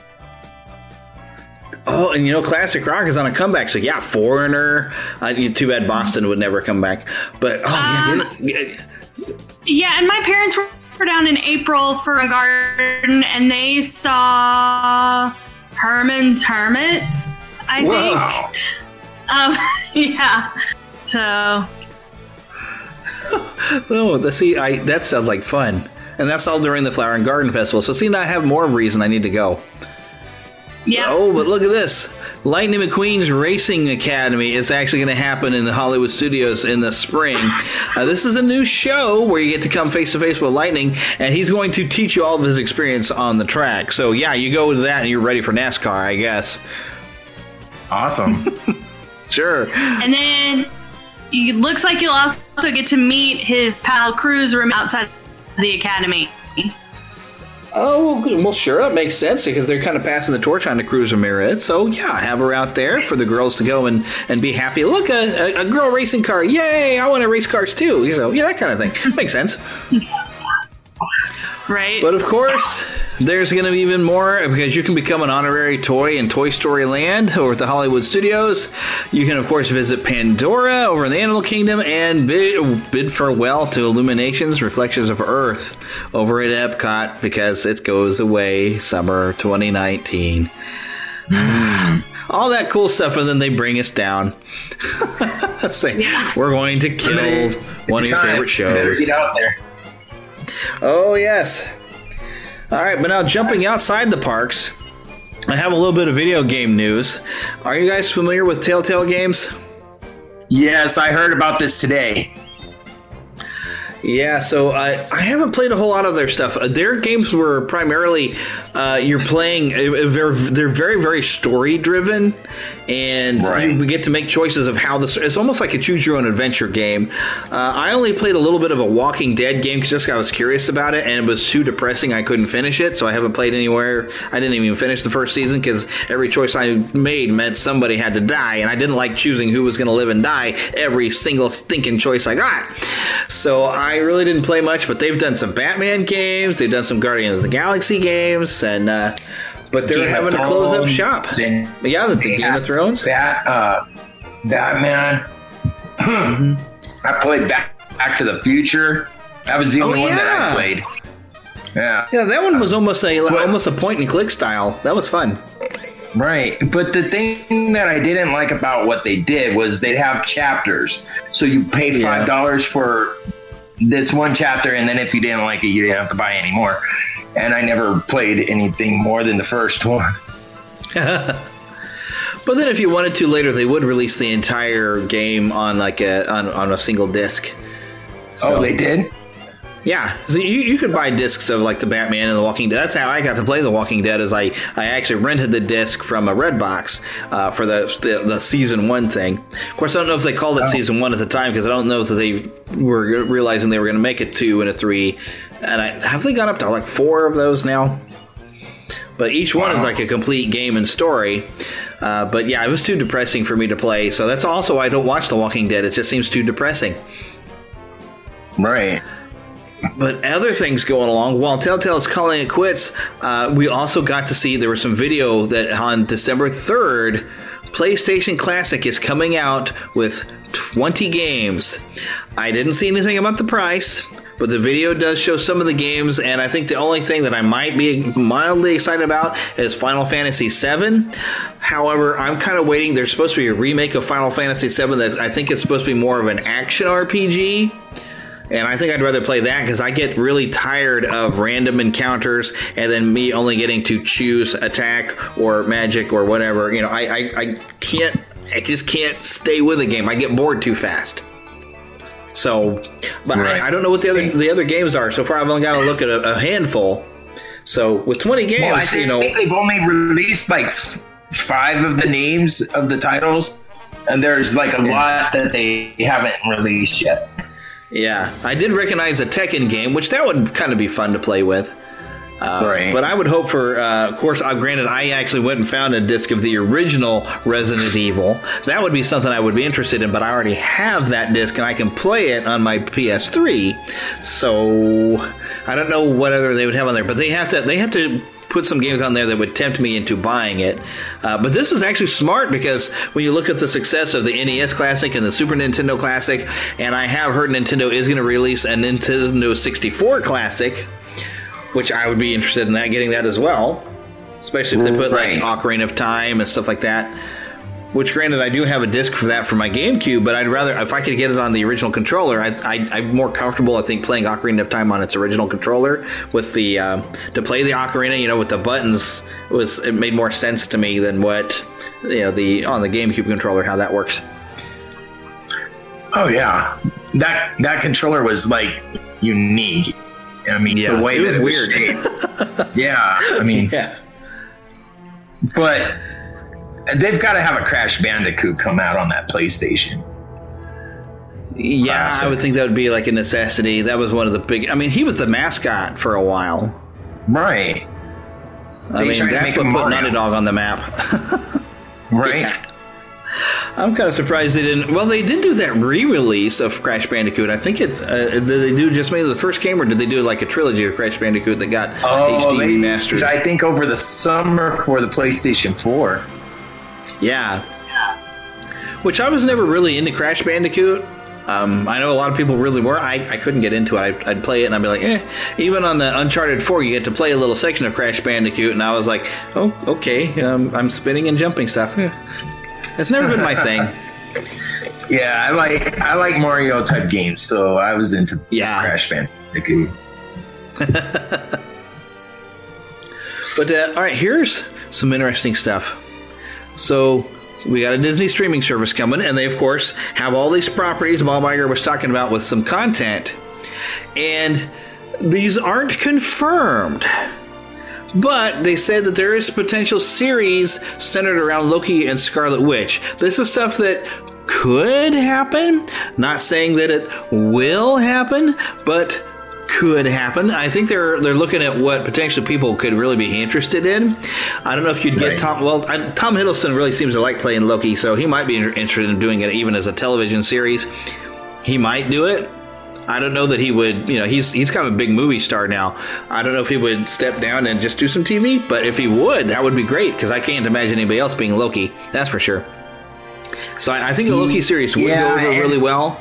Speaker 15: Oh, and you know, classic rock is on a comeback. So yeah, Foreigner. Uh, too bad Boston would never come back. But oh
Speaker 17: Um,
Speaker 15: yeah, get,
Speaker 17: Yeah, and my parents were, were down in April for a garden, and they saw Herman's Hermits, I
Speaker 15: Whoa.
Speaker 17: think. Um, yeah. So,
Speaker 15: oh, the, see, I that sounds like fun, and that's all during the Flower and Garden Festival. So see, now I have more reason I need to go.
Speaker 17: yeah.
Speaker 15: Oh, but look at this. Lightning McQueen's Racing Academy is actually going to happen in the Hollywood Studios in the spring. Uh, this is a new show where you get to come face to face with Lightning, and he's going to teach you all of his experience on the track. So, yeah, you go with that and you're ready for NASCAR, I guess.
Speaker 16: Awesome.
Speaker 15: Sure.
Speaker 17: And then it looks like you'll also get to meet his pal Cruz room outside the academy.
Speaker 15: Oh, well, well, sure, that makes sense because they're kind of passing the torch on to Cruz Ramirez. So, yeah, have her out there for the girls to go and, and be happy. Look, a, a, a girl racing car. Yay, I want to race cars too. So, yeah, that kind of thing. Makes sense.
Speaker 17: Right.
Speaker 15: But, of course, there's going to be even more because you can become an honorary toy in Toy Story Land over at the Hollywood Studios. You can, of course, visit Pandora over in the Animal Kingdom and bid, bid farewell to Illuminations Reflections of Earth over at Epcot because it goes away summer twenty nineteen. All that cool stuff, and then they bring us down. Say,
Speaker 17: Yeah.
Speaker 15: we're going to kill one of your
Speaker 16: Time.
Speaker 15: favorite
Speaker 16: Better
Speaker 15: shows.
Speaker 16: get out there.
Speaker 15: Oh, yes. All right, but now jumping outside the parks, I have a little bit of video game news. Are you guys familiar with Telltale Games?
Speaker 16: Yes, I heard about this today.
Speaker 15: Yeah, so uh, I haven't played a whole lot of their stuff. Uh, their games were primarily uh, you're playing. Uh, they're, they're very, very story driven, and
Speaker 16: Right.
Speaker 15: you get to make choices of how this. It's almost like a choose your own adventure game. Uh, I only played a little bit of a Walking Dead game because just I was curious about it, and it was too depressing. I couldn't finish it, so I haven't played anywhere. I didn't even finish the first season because every choice I made meant somebody had to die, and I didn't like choosing who was going to live and die every single stinking choice I got. So I really didn't play much, but they've done some Batman games, they've done some Guardians of the Galaxy games, and uh, but they're
Speaker 16: Game of
Speaker 15: having to close up
Speaker 16: Thrones
Speaker 15: shop.
Speaker 16: and
Speaker 15: Yeah, the, the
Speaker 16: they
Speaker 15: Game
Speaker 16: have
Speaker 15: of Thrones.
Speaker 16: That uh, Batman. I played Back, Back to the Future. That was the
Speaker 15: Oh,
Speaker 16: only one that
Speaker 15: yeah.
Speaker 16: I played. Yeah.
Speaker 15: Yeah, that one was almost a almost a point and click style. That was fun.
Speaker 16: Right. But the thing that I didn't like about what they did was they'd have chapters. So you paid
Speaker 15: Yeah.
Speaker 16: five dollars for this one chapter, and then if you didn't like it, you didn't have to buy any more. And I never played anything more than the first one.
Speaker 15: But then, if you wanted to later, they would release the entire game on like a on, on a single disc.
Speaker 16: Oh, they did?
Speaker 15: Yeah, so you, you could buy discs of like the Batman and the Walking Dead. That's how I got to play the Walking Dead. Is I, I actually rented the disc from a Redbox uh, for the, the the season one thing. Of course, I don't know if they called it
Speaker 16: Oh.
Speaker 15: season one at the time because I don't know if they were realizing they were going to make a two and a three. And I have they gone up to like four of those now. But each one
Speaker 16: Wow.
Speaker 15: is like a complete game and story. Uh, but yeah, it was too depressing for me to play. So that's also why I don't watch The Walking Dead. It just seems too depressing.
Speaker 16: Right.
Speaker 15: But other things going along, while Telltale's calling it quits, uh, we also got to see there was some video that on December third, PlayStation Classic is coming out with twenty games. I didn't see anything about the price, but the video does show some of the games, and I think the only thing that I might be mildly excited about is Final Fantasy seven. However, I'm kind of waiting. There's supposed to be a remake of Final Fantasy seven that I think is supposed to be more of an action R P G. And I think I'd rather play that because I get really tired of random encounters and then me only getting to choose attack or magic or whatever. You know, I, I, I can't, I just can't stay with a game. I get bored too fast. So, but
Speaker 16: right.
Speaker 15: I, I don't know what the other the other games are. So far, I've only got to look at a, a handful. So with twenty games,
Speaker 16: well, I think,
Speaker 15: you know,
Speaker 16: I think they've only released like f- five of the names of the titles, and there's like a yeah. lot that they haven't released yet.
Speaker 15: Yeah, I did recognize a Tekken game, which that would kind of be fun to play with. Uh,
Speaker 16: right.
Speaker 15: But I would hope for, uh, of course, uh, granted, I actually went and found a disc of the original Resident Evil. That would be something I would be interested in, but I already have that disc and I can play it on my P S three. So I don't know what other they would have on there, but they have to they have to put some games on there that would tempt me into buying it. Uh, but this is actually smart because when you look at the success of the N E S Classic and the Super Nintendo Classic, and I have heard Nintendo is going to release a Nintendo sixty-four Classic, which I would be interested in that, getting that as well, especially if they put right. like Ocarina of Time and stuff like that. Which, granted, I do have a disc for that for my GameCube, but I'd rather, if I could get it on the original controller, I, I, I'm more comfortable, I think, playing Ocarina of Time on its original controller with the uh, to play the Ocarina, you know, with the buttons. It was it made more sense to me than what you know the on the GameCube controller, how that works.
Speaker 16: Oh yeah, that that controller was like unique. I mean,
Speaker 15: yeah,
Speaker 16: the way
Speaker 15: it was
Speaker 16: it
Speaker 15: weird.
Speaker 16: Was yeah, I mean,
Speaker 15: yeah.
Speaker 16: But they've got to have a Crash Bandicoot come out on that PlayStation.
Speaker 15: Yeah,
Speaker 16: Classic.
Speaker 15: I would think that would be like a necessity. That was one of the big. I mean, he was the mascot for a while,
Speaker 16: right?
Speaker 15: I
Speaker 16: They
Speaker 15: mean,
Speaker 16: tried to
Speaker 15: that's
Speaker 16: make
Speaker 15: what
Speaker 16: him
Speaker 15: put
Speaker 16: Mario.
Speaker 15: Naughty Dog on the map,
Speaker 16: right?
Speaker 15: Yeah. I'm kind of surprised they didn't. Well, they did do that re-release of Crash Bandicoot. I think it's. Uh, did they do just maybe the first game, or did they do like a trilogy of Crash Bandicoot that got
Speaker 16: Oh,
Speaker 15: H D
Speaker 16: they-
Speaker 15: remastered?
Speaker 16: I think over the summer for the PlayStation four.
Speaker 15: Yeah. Which I was never really into Crash Bandicoot. Um, I know a lot of people really were. I, I couldn't get into it. I'd, I'd play it and I'd be like, eh. Even on the Uncharted four, you get to play a little section of Crash Bandicoot, and I was like, oh, okay. Um, I'm spinning and jumping stuff. Eh. It's never been my thing.
Speaker 16: Yeah, I like I like Mario type games, so I was into
Speaker 15: yeah.
Speaker 16: Crash Bandicoot.
Speaker 15: But uh, all right, here's some interesting stuff. So we got a Disney streaming service coming, and they of course have all these properties Bob Iger was talking about with some content, and these aren't confirmed. But they said that there is a potential series centered around Loki and Scarlet Witch. This is stuff that could happen. Not saying that it will happen, but could happen. I think they're they're looking at what potentially people could really be interested in. I don't know if you'd get
Speaker 16: Right.
Speaker 15: Tom. Well, I, Tom Hiddleston really seems to like playing Loki, so he might be interested in doing it even as a television series. He might do it. I don't know that he would, you know, he's he's kind of a big movie star now. I don't know if he would step down and just do some T V, but if he would, that would be great, because I can't imagine anybody else being Loki. That's for sure. So I, I think the Loki series would
Speaker 16: Yeah,
Speaker 15: go over
Speaker 16: and-
Speaker 15: really well.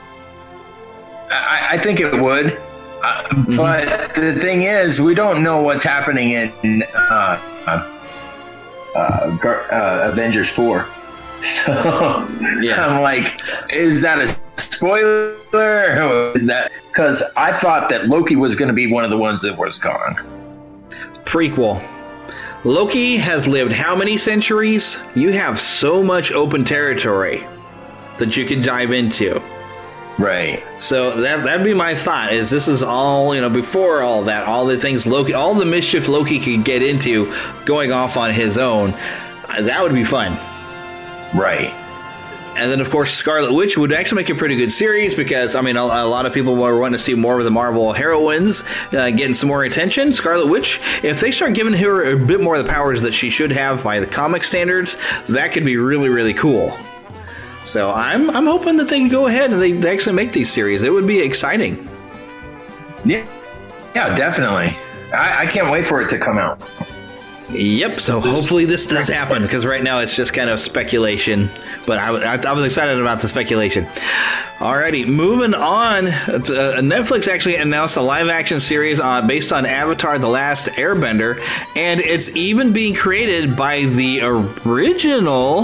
Speaker 16: I, I think it would, uh, mm-hmm. but the thing is, we don't know what's happening in uh, uh, uh, Gar- uh, Avengers four. So
Speaker 15: yeah.
Speaker 16: I'm like, is that a spoiler? Or is that because I thought that Loki was going to be one of the ones that was gone?
Speaker 15: Prequel. Loki has lived how many centuries? You have so much open territory that you can dive into.
Speaker 16: Right.
Speaker 15: So that that'd be my thought. Is this is all, you know, before all that, all the things Loki, all the mischief Loki could get into, going off on his own. That would be fun.
Speaker 16: Right.
Speaker 15: And then, of course, Scarlet Witch would actually make a pretty good series because, I mean, a, a lot of people were wanting to see more of the Marvel heroines uh, getting some more attention. Scarlet Witch, if they start giving her a bit more of the powers that she should have by the comic standards, that could be really, really cool. So I'm I'm hoping that they can go ahead and they, they actually make these series. It would be exciting.
Speaker 16: Yeah, yeah, definitely. I, I can't wait for it to come out.
Speaker 15: Yep, so hopefully this does happen, because right now it's just kind of speculation, but I, I, I was excited about the speculation. Alrighty, moving on, to, uh, Netflix actually announced a live-action series on, based on Avatar: The Last Airbender, and it's even being created by the original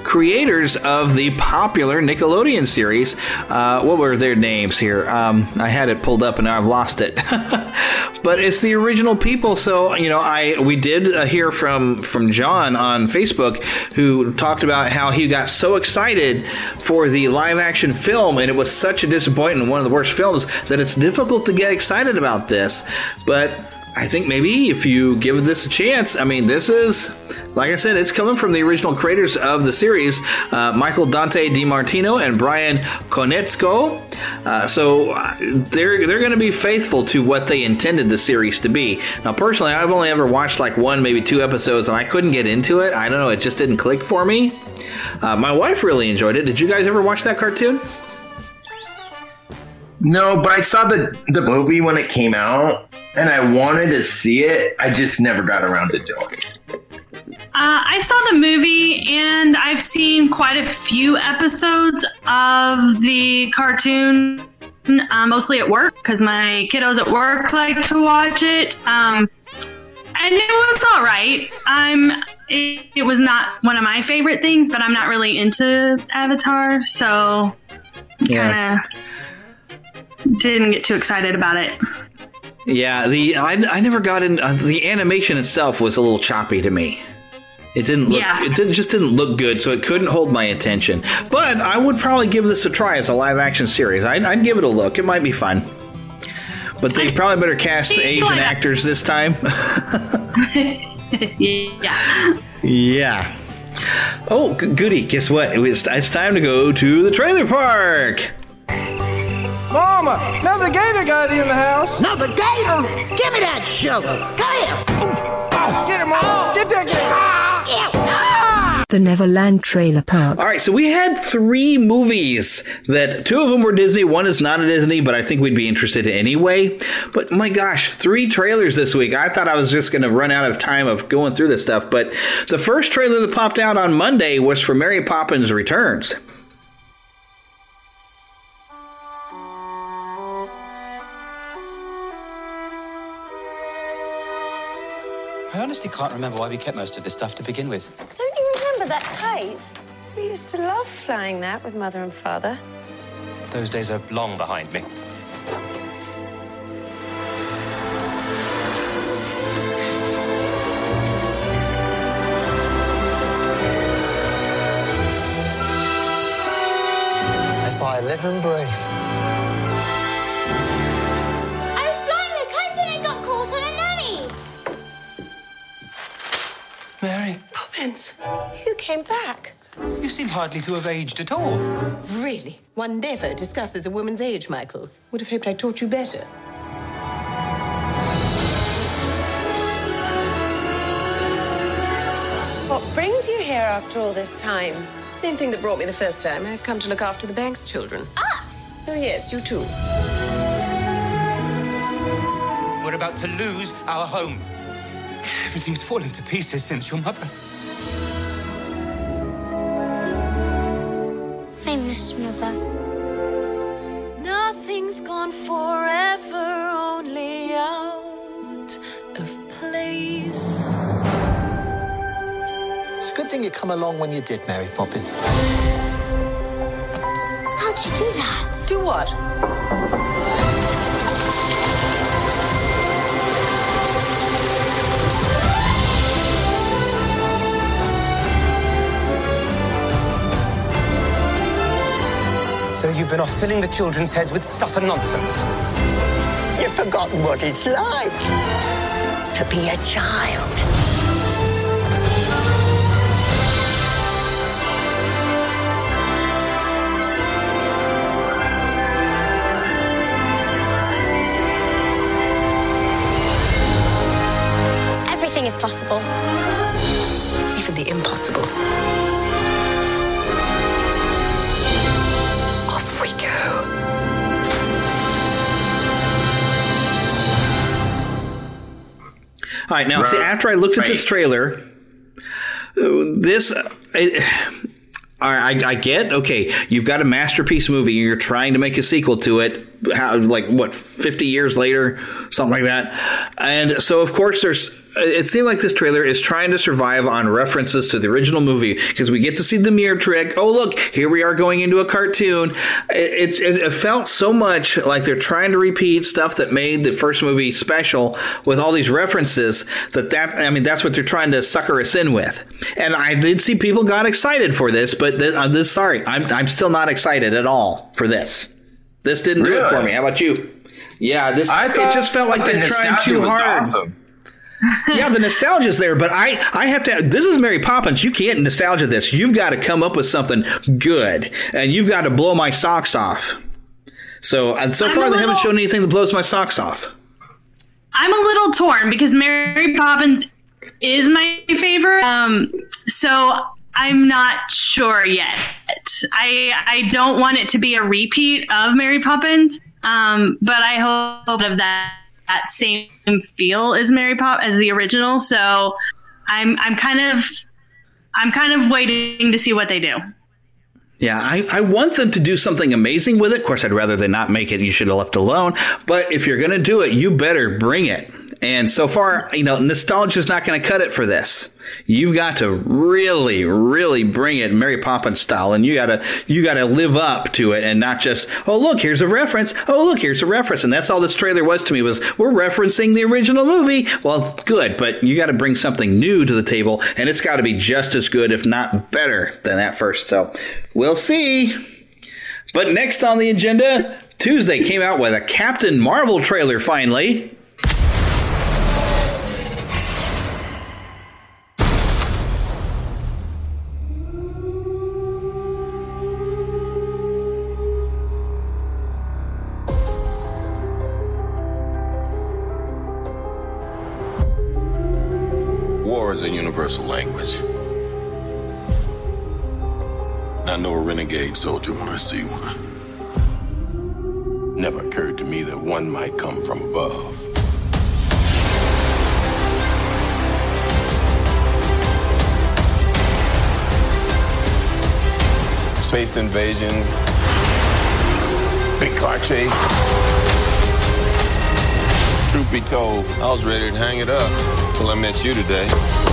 Speaker 15: creators of the popular Nickelodeon series. Uh, what were their names here? Um, I had it pulled up and now I've lost it. But it's the original people. So, you know, I we did uh, hear from, from John on Facebook, who talked about how he got so excited for the live action film, and it was such a disappointment, one of the worst films, that it's difficult to get excited about this. But I think maybe if you give this a chance, I mean, this is, like I said, it's coming from the original creators of the series, uh, Michael Dante DiMartino and Brian Konietzko. Uh, so they're they're going to be faithful to what they intended the series to be. Now, personally, I've only ever watched like one, maybe two episodes, and I couldn't get into it. I don't know, it just didn't click for me. Uh, my wife really enjoyed it. Did you guys ever watch that cartoon?
Speaker 16: No, but I saw the, the movie when it came out, and I wanted to see it. I just never got around to doing it.
Speaker 17: Uh, I saw the movie, and I've seen quite a few episodes of the cartoon, uh, mostly at work, because my kiddos at work like to watch it. Um, and it was all right. I'm. It, it was not one of my favorite things, but I'm not really into Avatar, so
Speaker 15: Yeah.
Speaker 17: kind of didn't get too excited about it.
Speaker 15: Yeah, the I, I never got in. Uh, the animation itself was a little choppy to me. It didn't look.
Speaker 17: Yeah.
Speaker 15: It didn't, just didn't look good, so it couldn't hold my attention. But I would probably give this a try as a live action series. I'd, I'd give it a look. It might be fun. But they probably better cast Asian actors this time.
Speaker 17: Yeah.
Speaker 15: Yeah. Oh, g- goody! Guess what? It was, it's time to go to the trailer park.
Speaker 1: Mama, another gator got in the house.
Speaker 2: Another gator? Give me that sugar. Come here.
Speaker 1: Get him, Mom. Get that gator.
Speaker 13: The Neverland Trailer Park.
Speaker 15: All right, so we had three movies that two of them were Disney, one is not a Disney, but I think we'd be interested in anyway. But my gosh, three trailers this week. I thought I was just going to run out of time of going through this stuff. But the first trailer that popped out on Monday was for Mary Poppins Returns.
Speaker 3: I honestly can't remember why we kept most of this stuff to begin with.
Speaker 4: Don't you remember that kite? We used to love flying that with Mother and Father.
Speaker 3: Those days are long behind me.
Speaker 2: That's why I live and breathe.
Speaker 18: I was flying the kite and it got caught on a nanny.
Speaker 3: Mary,
Speaker 4: Poppins, you came back.
Speaker 3: you seem hardly to have aged at all.
Speaker 5: Really? One never discusses a woman's age, Michael. Would have hoped I taught you better.
Speaker 4: What brings you here after all this time?
Speaker 5: Same thing that brought me the first time. I've come to look after the bank's children.
Speaker 18: Us?
Speaker 5: Oh, yes, you too.
Speaker 3: We're about to lose our home. Everything's fallen to pieces since your mother.
Speaker 18: I miss Mother.
Speaker 28: Nothing's gone forever, only out of place.
Speaker 2: It's a good thing you come along when you did, Mary Poppins.
Speaker 18: How'd you do that?
Speaker 5: Do what?
Speaker 3: So you've been off filling the children's heads with stuff and nonsense.
Speaker 2: You've forgotten what it's like to be a child.
Speaker 18: Everything is possible.
Speaker 5: Even the impossible. Off we go.
Speaker 15: All right, now, see, after I looked at this trailer, this, it, I, I get, okay, you've got a masterpiece movie, and you're trying to make a sequel to it, how, like, what, fifty years later, something like that. And so, of course, there's it seemed like this trailer is trying to survive on references to the original movie, because we get to see the mirror trick. Oh, look, here we are going into a cartoon. It, it, it felt so much like they're trying to repeat stuff that made the first movie special with all these references. That that I mean, that's what they're trying to sucker us in with. And I did see people got excited for this, but th- uh, this sorry, I'm I'm still not excited at all for this. This didn't really? do it for me. How about you? Yeah, this
Speaker 16: I
Speaker 15: it just felt like they're trying too hard.
Speaker 16: Awesome.
Speaker 15: Yeah, the nostalgia's there, but I, I have to. This is Mary Poppins. You can't nostalgia this. You've got to come up with something good, and you've got to blow my socks off. So, and so
Speaker 17: I'm
Speaker 15: far, they
Speaker 17: little,
Speaker 15: haven't shown anything that blows my socks off.
Speaker 17: I'm a little torn because Mary Poppins is my favorite. Um, so I'm not sure yet. I I don't want it to be a repeat of Mary Poppins, um, but I hope of that. that same feel as Mary Pop as the original. So I'm I'm kind of I'm kind of waiting to see what they do.
Speaker 15: Yeah, I, I want them to do something amazing with it. Of course, I'd rather they not make it. You should have left alone. But if you're going to do it, you better bring it. And so far, you know, nostalgia is not going to cut it for this. You've got to really, really bring it Mary Poppins style, and you gotta, you gotta live up to it, and not just, oh look, here's a reference. Oh look, here's a reference, and that's all this trailer was to me was we're referencing the original movie. Well, good, but you got to bring something new to the table, and it's got to be just as good, if not better, than that first. So we'll see. But next on the agenda, Tuesday came out with a Captain Marvel trailer. Finally.
Speaker 6: War is a universal language. I know a renegade soldier when I see one. Never occurred to me that one might come from above. Space invasion, big car chase. Truth be told, I was ready to hang it up till I met you today.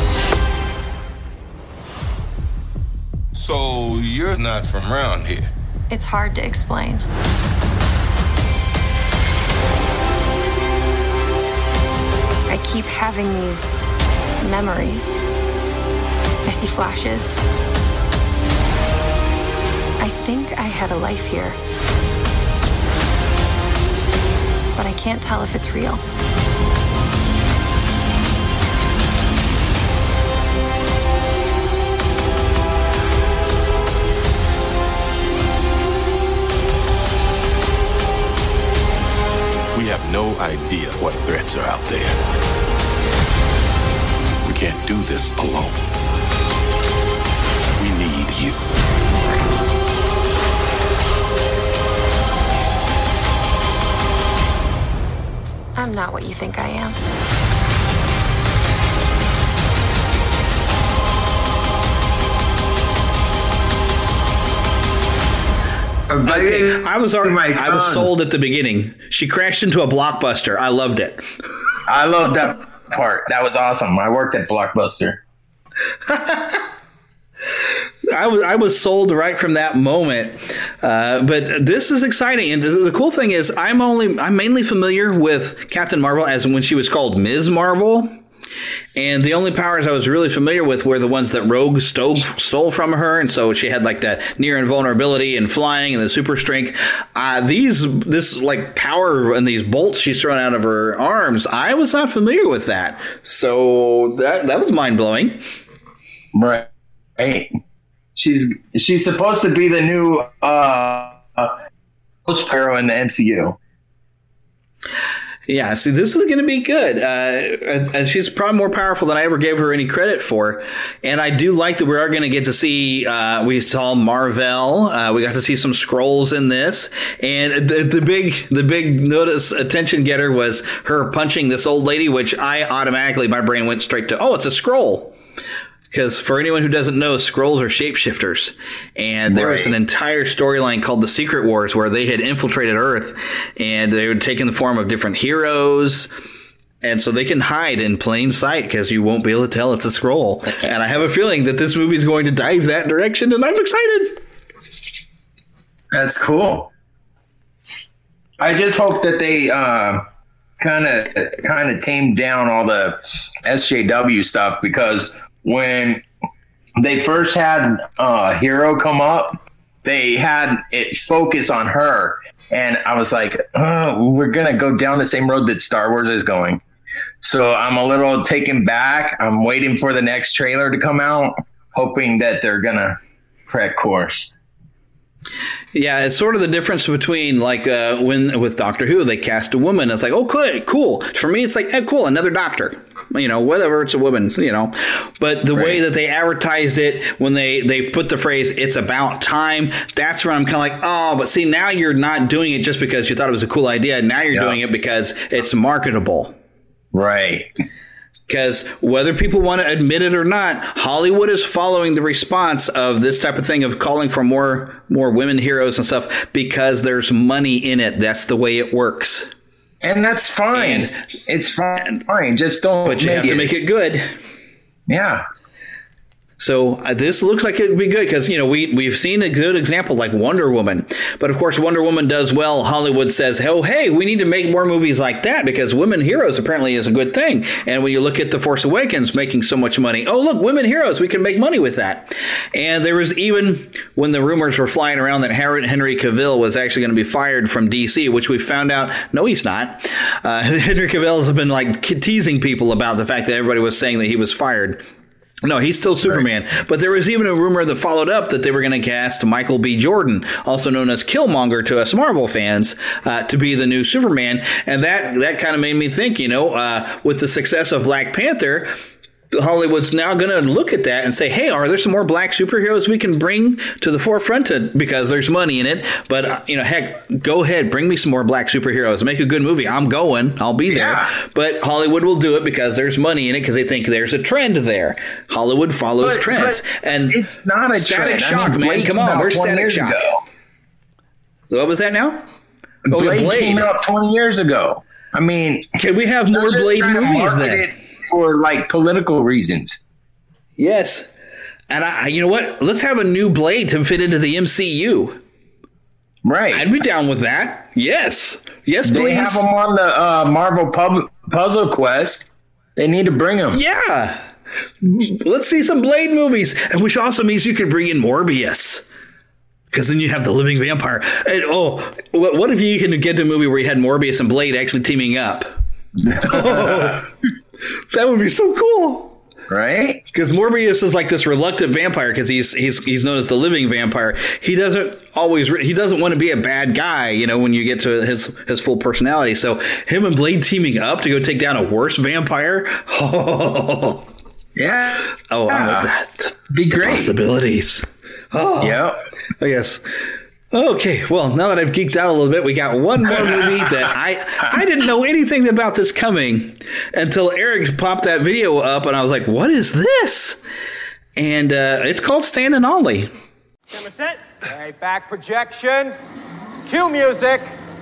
Speaker 6: So you're not from around here?
Speaker 7: It's hard to explain. I keep having these memories. I see flashes. I think I had a life here. But I can't tell if it's real.
Speaker 6: We have no idea what threats are out there. We can't do this alone. We need you.
Speaker 7: I'm not what you think I am.
Speaker 15: Okay, I was already, I was sold at the beginning. She crashed into a Blockbuster. I loved it.
Speaker 16: I loved that part. That was awesome. I worked at Blockbuster.
Speaker 15: I was I was sold right from that moment, uh, but this is exciting. And the, the cool thing is, I'm only I'm mainly familiar with Captain Marvel as when she was called Miz Marvel, and the only powers I was really familiar with were the ones that Rogue stole stole from her, and so she had like that near invulnerability and flying and the super strength. Uh, these this like power and these bolts she's thrown out of her arms, I was not familiar with that, so that that was mind blowing.
Speaker 16: Right. Hey, she's she's supposed to be the new uh, uh, Sparrow in the M C U.
Speaker 15: Yeah, see, this is going to be good. Uh, and she's probably more powerful than I ever gave her any credit for. And I do like that we are going to get to see, uh, we saw Mar-Vell. Uh, we got to see some scrolls in this. And the, the big, the big notice attention getter was her punching this old lady, which I automatically, my brain went straight to, oh, it's a scroll. Because for anyone who doesn't know, Skrulls are shapeshifters. And there right. was an entire storyline called The Secret Wars where they had infiltrated Earth and they were taking the form of different heroes. And so they can hide in plain sight because you won't be able to tell it's a Skrull. And I have a feeling that this movie is going to dive that direction, and I'm excited.
Speaker 16: That's cool. I just hope that they kind of kind of tamed down all the S J W stuff, because when they first had uh, Hero come up, they had it focus on her. And I was like, oh, we're going to go down the same road that Star Wars is going. So I'm a little taken back. I'm waiting for the next trailer to come out, hoping that they're going to correct course.
Speaker 15: Yeah, it's sort of the difference between like uh, when with Doctor Who, they cast a woman. It's like, oh, cool, cool. For me, it's like, hey, cool, another doctor. You know, whatever, it's a woman, you know. But the right. way that they advertised it, when they, they put the phrase, it's about time, that's where I'm kind of like, oh, but see, now you're not doing it just because you thought it was a cool idea. Now you're yep. doing it because it's marketable.
Speaker 16: Right.
Speaker 15: Because whether people want to admit it or not, Hollywood is following the response of this type of thing of calling for more more women heroes and stuff because there's money in it. That's the way it works.
Speaker 16: And that's fine. And, it's fine. Fine. Just don't.
Speaker 15: But you have to
Speaker 16: it.
Speaker 15: make it good.
Speaker 16: Yeah.
Speaker 15: So uh, this looks like it would be good because, you know, we, we've seen a good example like Wonder Woman. But, of course, Wonder Woman does well. Hollywood says, oh, hey, we need to make more movies like that because women heroes apparently is a good thing. And when you look at The Force Awakens making so much money, oh, look, women heroes, we can make money with that. And there was even when the rumors were flying around that Henry Cavill was actually going to be fired from D C, which we found out, no, he's not. Uh, Henry Cavill has been like teasing people about the fact that everybody was saying that he was fired. No, he's still Superman. Right. But there was even a rumor that followed up that they were going to cast Michael B. Jordan, also known as Killmonger to us Marvel fans, uh, to be the new Superman. And that, that kind of made me think, you know, uh, with the success of Black Panther, Hollywood's now going to look at that and say, hey, are there some more black superheroes we can bring to the forefront to, because there's money in it? But, uh, you know, heck, go ahead, bring me some more black superheroes. Make a good movie. I'm going. I'll be there. Yeah. But Hollywood will do it because there's money in it because they think there's a trend there. Hollywood follows but, trends. But and
Speaker 16: it's not a
Speaker 15: Static
Speaker 16: trend.
Speaker 15: Shock,
Speaker 16: I mean,
Speaker 15: man. Come on. Where's Static Shock? Ago. What was that now?
Speaker 16: Oh, Blade, Blade came out twenty years ago. I mean,
Speaker 15: can we have more Blade movies then?
Speaker 16: For like political reasons.
Speaker 15: Yes. And I, you know what? Let's have a new Blade to fit into the M C U.
Speaker 16: Right.
Speaker 15: I'd be down with that. Yes. Yes,
Speaker 16: they
Speaker 15: please.
Speaker 16: They have them on the uh, Marvel Pub- Puzzle Quest. They need to bring them.
Speaker 15: Yeah. Let's see some Blade movies. And which also means you could bring in Morbius. Because then you have the living vampire. And, oh, what, what if you can get to a movie where you had Morbius and Blade actually teaming up? Oh. That would be so cool,
Speaker 16: right?
Speaker 15: Because Morbius is like this reluctant vampire because he's he's he's known as the living vampire. He doesn't always he doesn't want to be a bad guy, you know, when you get to his his full personality. So him and Blade teaming up to go take down a worse vampire. Oh,
Speaker 16: yeah.
Speaker 15: Oh,
Speaker 16: yeah.
Speaker 15: I love that.
Speaker 16: Be
Speaker 15: the
Speaker 16: great.
Speaker 15: Possibilities. Oh,
Speaker 16: yeah.
Speaker 15: Oh, yes. Okay, well, now that I've geeked out a little bit, we got one more movie that I I didn't know anything about this coming until Eric popped that video up, and I was like, what is this? And uh, it's called Stan and Ollie.
Speaker 1: Camera set. Okay, back projection. Cue music.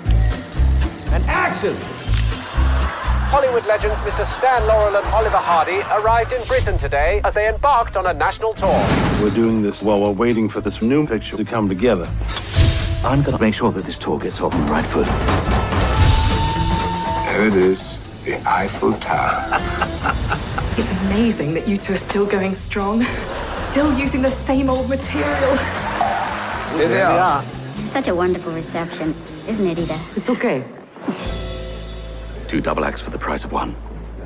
Speaker 1: And action! Hollywood legends Mister Stan Laurel and Oliver Hardy arrived in Britain today as they embarked on a national tour.
Speaker 8: We're doing this while we're waiting for this new picture to come together.
Speaker 9: I'm going to make sure that this tour gets off on the right foot.
Speaker 10: There it is, the Eiffel Tower.
Speaker 11: It's amazing that you two are still going strong, still using the same old material.
Speaker 10: Here they are.
Speaker 18: Such a wonderful reception, isn't it, Ida?
Speaker 11: It's okay.
Speaker 9: Two double acts for the price of one.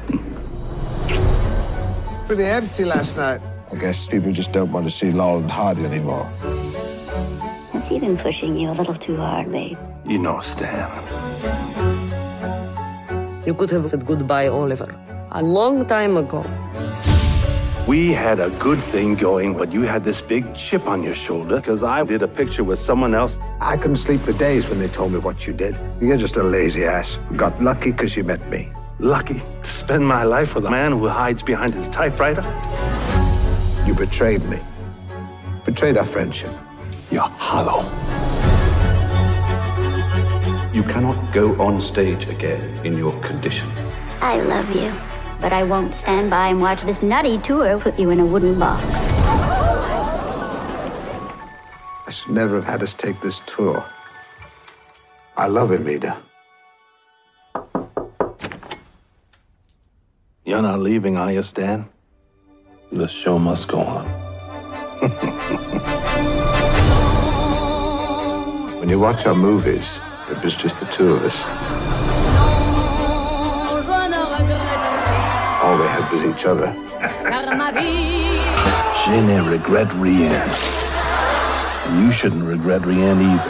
Speaker 10: Pretty empty last night. I guess people just don't want to see Laurel and Hardy anymore.
Speaker 18: Has he been pushing you a little too hard, babe?
Speaker 10: You know, Stan.
Speaker 12: You could have said goodbye, Oliver, a long time ago.
Speaker 8: We had a good thing going, but you had this big chip on your shoulder because I did a picture with someone else.
Speaker 10: I couldn't sleep for days when they told me what you did. You're just a lazy ass who got lucky because you met me.
Speaker 8: Lucky to spend my life with a man who hides behind his typewriter?
Speaker 10: You betrayed me. Betrayed our friendship.
Speaker 8: You're hollow.
Speaker 9: You cannot go on stage again in your condition.
Speaker 18: I love you, but I won't stand by and watch this nutty tour put you in a wooden box.
Speaker 10: I should never have had us take this tour. I love him, Ida.
Speaker 8: You're not leaving, are you, Stan? The show must go on.
Speaker 10: When you watch our movies, it was just the two of us. All we had was each other.
Speaker 8: Je ne regrette rien. And you shouldn't regret rien either.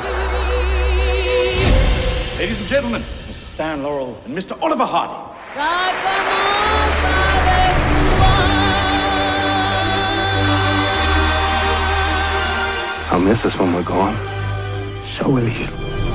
Speaker 14: Ladies and gentlemen, Mister Stan Laurel and Mister Oliver Hardy.
Speaker 8: I'll miss us when we're gone. So will you.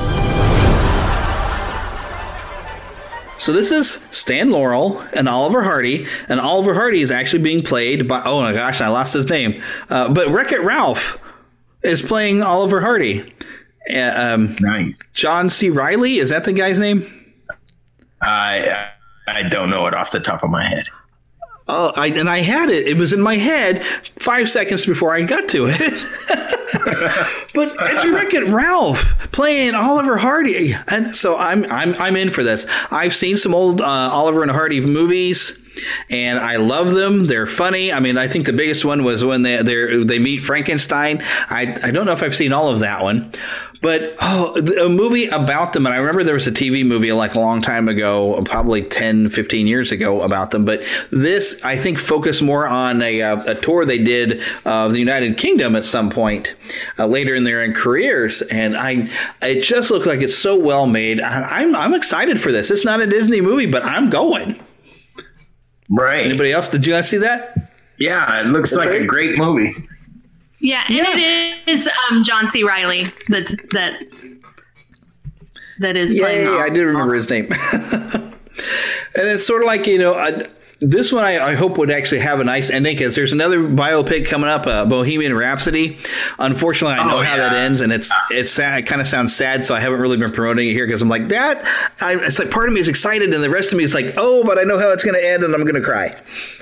Speaker 15: So this is Stan Laurel and Oliver Hardy, and Oliver Hardy is actually being played by, oh my gosh, I lost his name. Uh, but Wreck-It Ralph is playing Oliver Hardy. Uh, um,
Speaker 16: nice.
Speaker 15: John C. Reilly, is that the guy's name?
Speaker 16: I I don't know it off the top of my head.
Speaker 15: Oh, I, and I had it. It was in my head five seconds before I got to it. But it's Wreck-It Ralph playing Oliver Hardy, and so I'm I'm I'm in for this. I've seen some old uh, Oliver and Hardy movies, and I love them. They're funny. I mean, I think the biggest one was when they they they meet Frankenstein. I I don't know if I've seen all of that one. But, oh, a movie about them, and I remember there was a T V movie like a long time ago, probably ten, fifteen years ago about them. But this, I think, focused more on a, a tour they did of the United Kingdom at some point uh, later in their careers. And I, it just looks like it's so well made. I, I'm, I'm excited for this. It's not a Disney movie, but I'm going.
Speaker 16: Right.
Speaker 15: Anybody else? Did you guys see that?
Speaker 16: Yeah, it looks like a great movie.
Speaker 17: Yeah, and yeah. it is um, John C. Reilly that's that that is playing.
Speaker 15: Yay, I did remember his name. And it's sort of like, you know, I, this one I, I hope would actually have a nice ending, because there's another biopic coming up, uh, Bohemian Rhapsody. Unfortunately, I know oh, how yeah. that ends, and it's it's sad. It kind of sounds sad, so I haven't really been promoting it here, because I'm like, that, I, it's like part of me is excited, and the rest of me is like, oh, but I know how it's going to end, and I'm going to cry.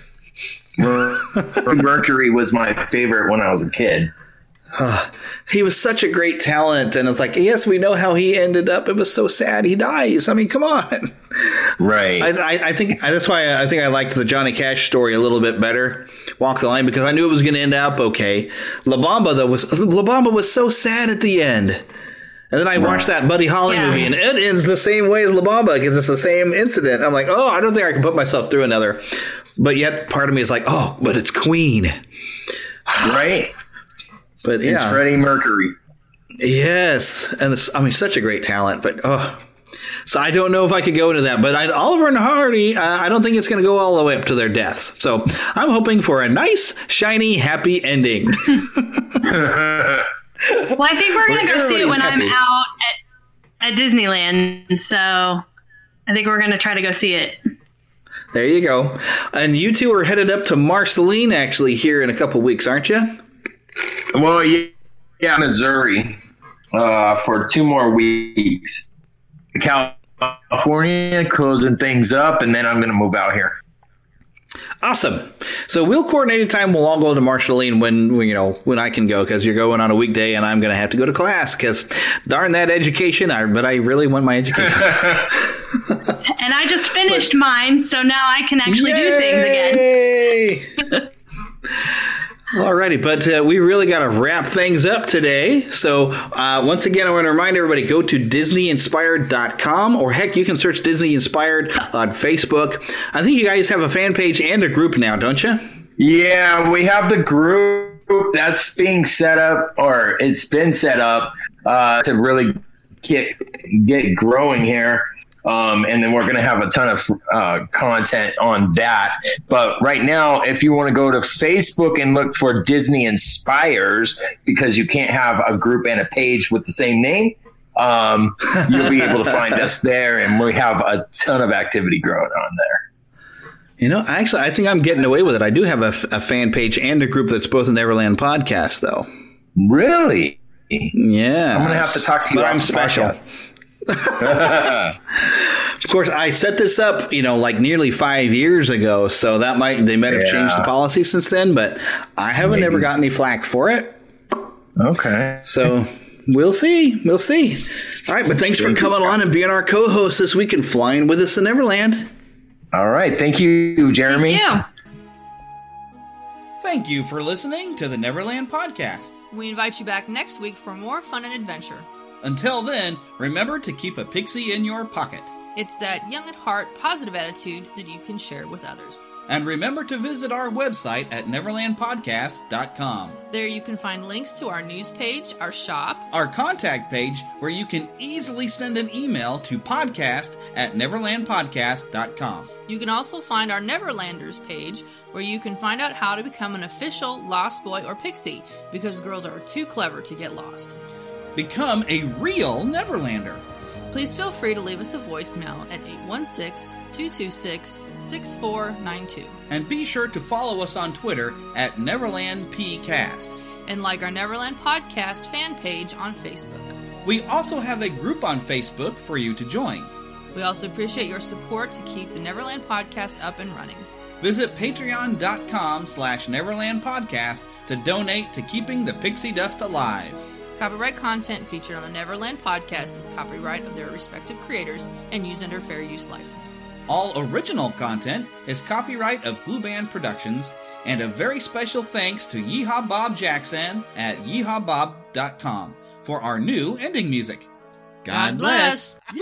Speaker 16: Mercury was my favorite when I was a kid.
Speaker 15: Uh, he was such a great talent, and it's like, yes, we know how he ended up. It was so sad he dies. I mean, come on.
Speaker 16: Right.
Speaker 15: I, I, I think that's why I think I liked the Johnny Cash story a little bit better, Walk the Line, because I knew it was going to end up okay. La Bamba, though, was La Bamba was so sad at the end. And then I watched that Buddy Holly yeah. movie, and it ends the same way as La Bamba, because it's the same incident. I'm like, oh, I don't think I can put myself through another. But yet part of me is like, oh, but it's Queen.
Speaker 16: Right.
Speaker 15: But yeah.
Speaker 16: It's Freddie Mercury.
Speaker 15: Yes. And it's, I mean, such a great talent. But, oh. So I don't know if I could go into that. But I, Oliver and Hardy, uh, I don't think it's going to go all the way up to their deaths. So I'm hoping for a nice, shiny, happy ending.
Speaker 17: Well, I think we're going to go see it when happy. I'm out at, at Disneyland. So I think we're going to try to go see it.
Speaker 15: There you go. And you two are headed up to Marceline, actually, here in a couple weeks, aren't you?
Speaker 16: Well, yeah, Missouri uh, for two more weeks. California, closing things up, and then I'm going to move out here.
Speaker 15: Awesome. So we'll coordinate a time. We'll all go to Marceline when, you know, when I can go, because you're going on a weekday and I'm going to have to go to class, because darn that education. I, but I really want my education.
Speaker 17: And I just finished but, mine, so now I can actually yay! do things again.
Speaker 15: Alrighty, but uh, we really got to wrap things up today. So uh, once again, I want to remind everybody, go to Disney Inspired dot com, or heck, you can search Disney Inspired on Facebook. I think you guys have a fan page and a group now, don't you?
Speaker 16: Yeah, we have the group that's being set up, or it's been set up uh, to really get get growing here. Um, and then we're going to have a ton of uh, content on that. But right now, if you want to go to Facebook and look for Disney Inspires, because you can't have a group and a page with the same name, um, you'll be able to find us there. And we have a ton of activity growing on there.
Speaker 15: You know, actually, I think I'm getting away with it. I do have a, a fan page and a group that's both an Neverland podcast, though.
Speaker 16: Really?
Speaker 15: Yeah.
Speaker 16: I'm going to have to talk to you.
Speaker 15: But I'm special. Of course, I set this up, you know, like nearly five years ago, so that might they might have yeah. changed the policy since then, but I haven't Maybe. ever got any flack for it.
Speaker 16: Okay.
Speaker 15: So we'll see. We'll see. All right, but thanks for coming on and being our co-host this week and flying with us to Neverland.
Speaker 16: All right. Thank you, Jeremy.
Speaker 17: Thank you.
Speaker 19: Thank you for listening to the Neverland Podcast.
Speaker 20: We invite you back next week for more fun and adventure.
Speaker 19: Until then, remember to keep a pixie in your pocket.
Speaker 20: It's that young at heart, positive attitude that you can share with others.
Speaker 19: And remember to visit our website at neverland podcast dot com.
Speaker 20: There you can find links to our news page, our shop,
Speaker 19: our contact page, where you can easily send an email to podcast at neverland podcast dot com.
Speaker 20: You can also find our Neverlanders page, where you can find out how to become an official Lost Boy or Pixie, because girls are too clever to get lost.
Speaker 19: Become a real Neverlander.
Speaker 20: Please feel free to leave us a voicemail at eight one six, two two six, six four nine two.
Speaker 19: And be sure to follow us on Twitter at NeverlandPcast.
Speaker 20: And like our Neverland Podcast fan page on Facebook.
Speaker 19: We also have a group on Facebook for you to join.
Speaker 20: We also appreciate your support to keep the Neverland Podcast up and running.
Speaker 19: Visit patreon.com slash Neverland Podcast to donate to keeping the pixie dust alive.
Speaker 20: Copyright content featured on the Neverland Podcast is copyright of their respective creators and used under fair use license.
Speaker 19: All original content is copyright of Blue Band Productions, and a very special thanks to Yeehaw Bob Jackson at yeehaw bob dot com for our new ending music. God,
Speaker 20: God bless!
Speaker 19: bless.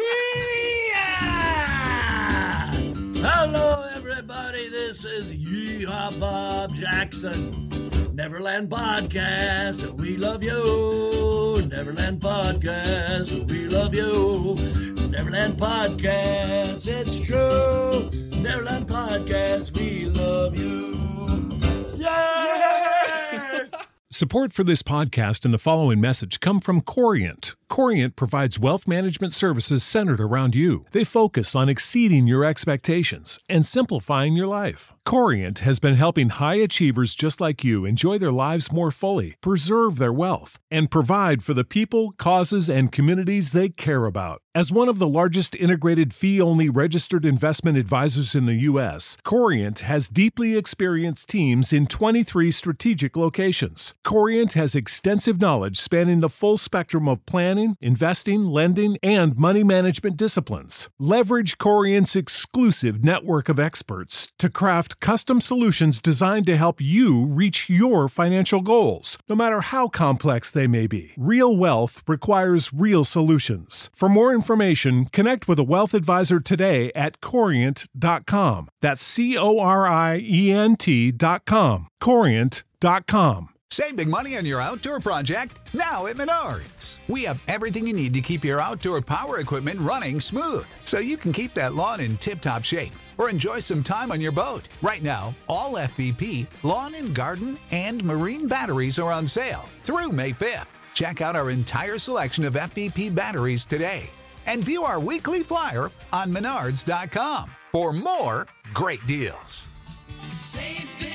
Speaker 21: Yeah! Hello, everybody. This is Yeehaw Bob Jackson. Neverland Podcast, we love you. Neverland Podcast, we love you. Neverland Podcast, it's true. Neverland Podcast, we love you. Yeah!
Speaker 22: Support for this podcast and the following message come from Corient. Corient provides wealth management services centered around you. They focus on exceeding your expectations and simplifying your life. Corient has been helping high achievers just like you enjoy their lives more fully, preserve their wealth, and provide for the people, causes, and communities they care about. As one of the largest integrated fee-only registered investment advisors in the U S, Corient has deeply experienced teams in twenty-three strategic locations. Corient has extensive knowledge spanning the full spectrum of planning, investing, lending, and money management disciplines. Leverage Corient's exclusive network of experts to craft custom solutions designed to help you reach your financial goals, no matter how complex they may be. Real wealth requires real solutions. For more information, connect with a wealth advisor today at corient dot com. That's C O R I E N T dot com. corient dot com.
Speaker 23: Save big money on your outdoor project now at Menards. We have everything you need to keep your outdoor power equipment running smooth, so you can keep that lawn in tip-top shape or enjoy some time on your boat. Right now, all F V P, lawn and garden, and marine batteries are on sale through May fifth. Check out our entire selection of F V P batteries today and view our weekly flyer on menards dot com for more great deals.
Speaker 24: Save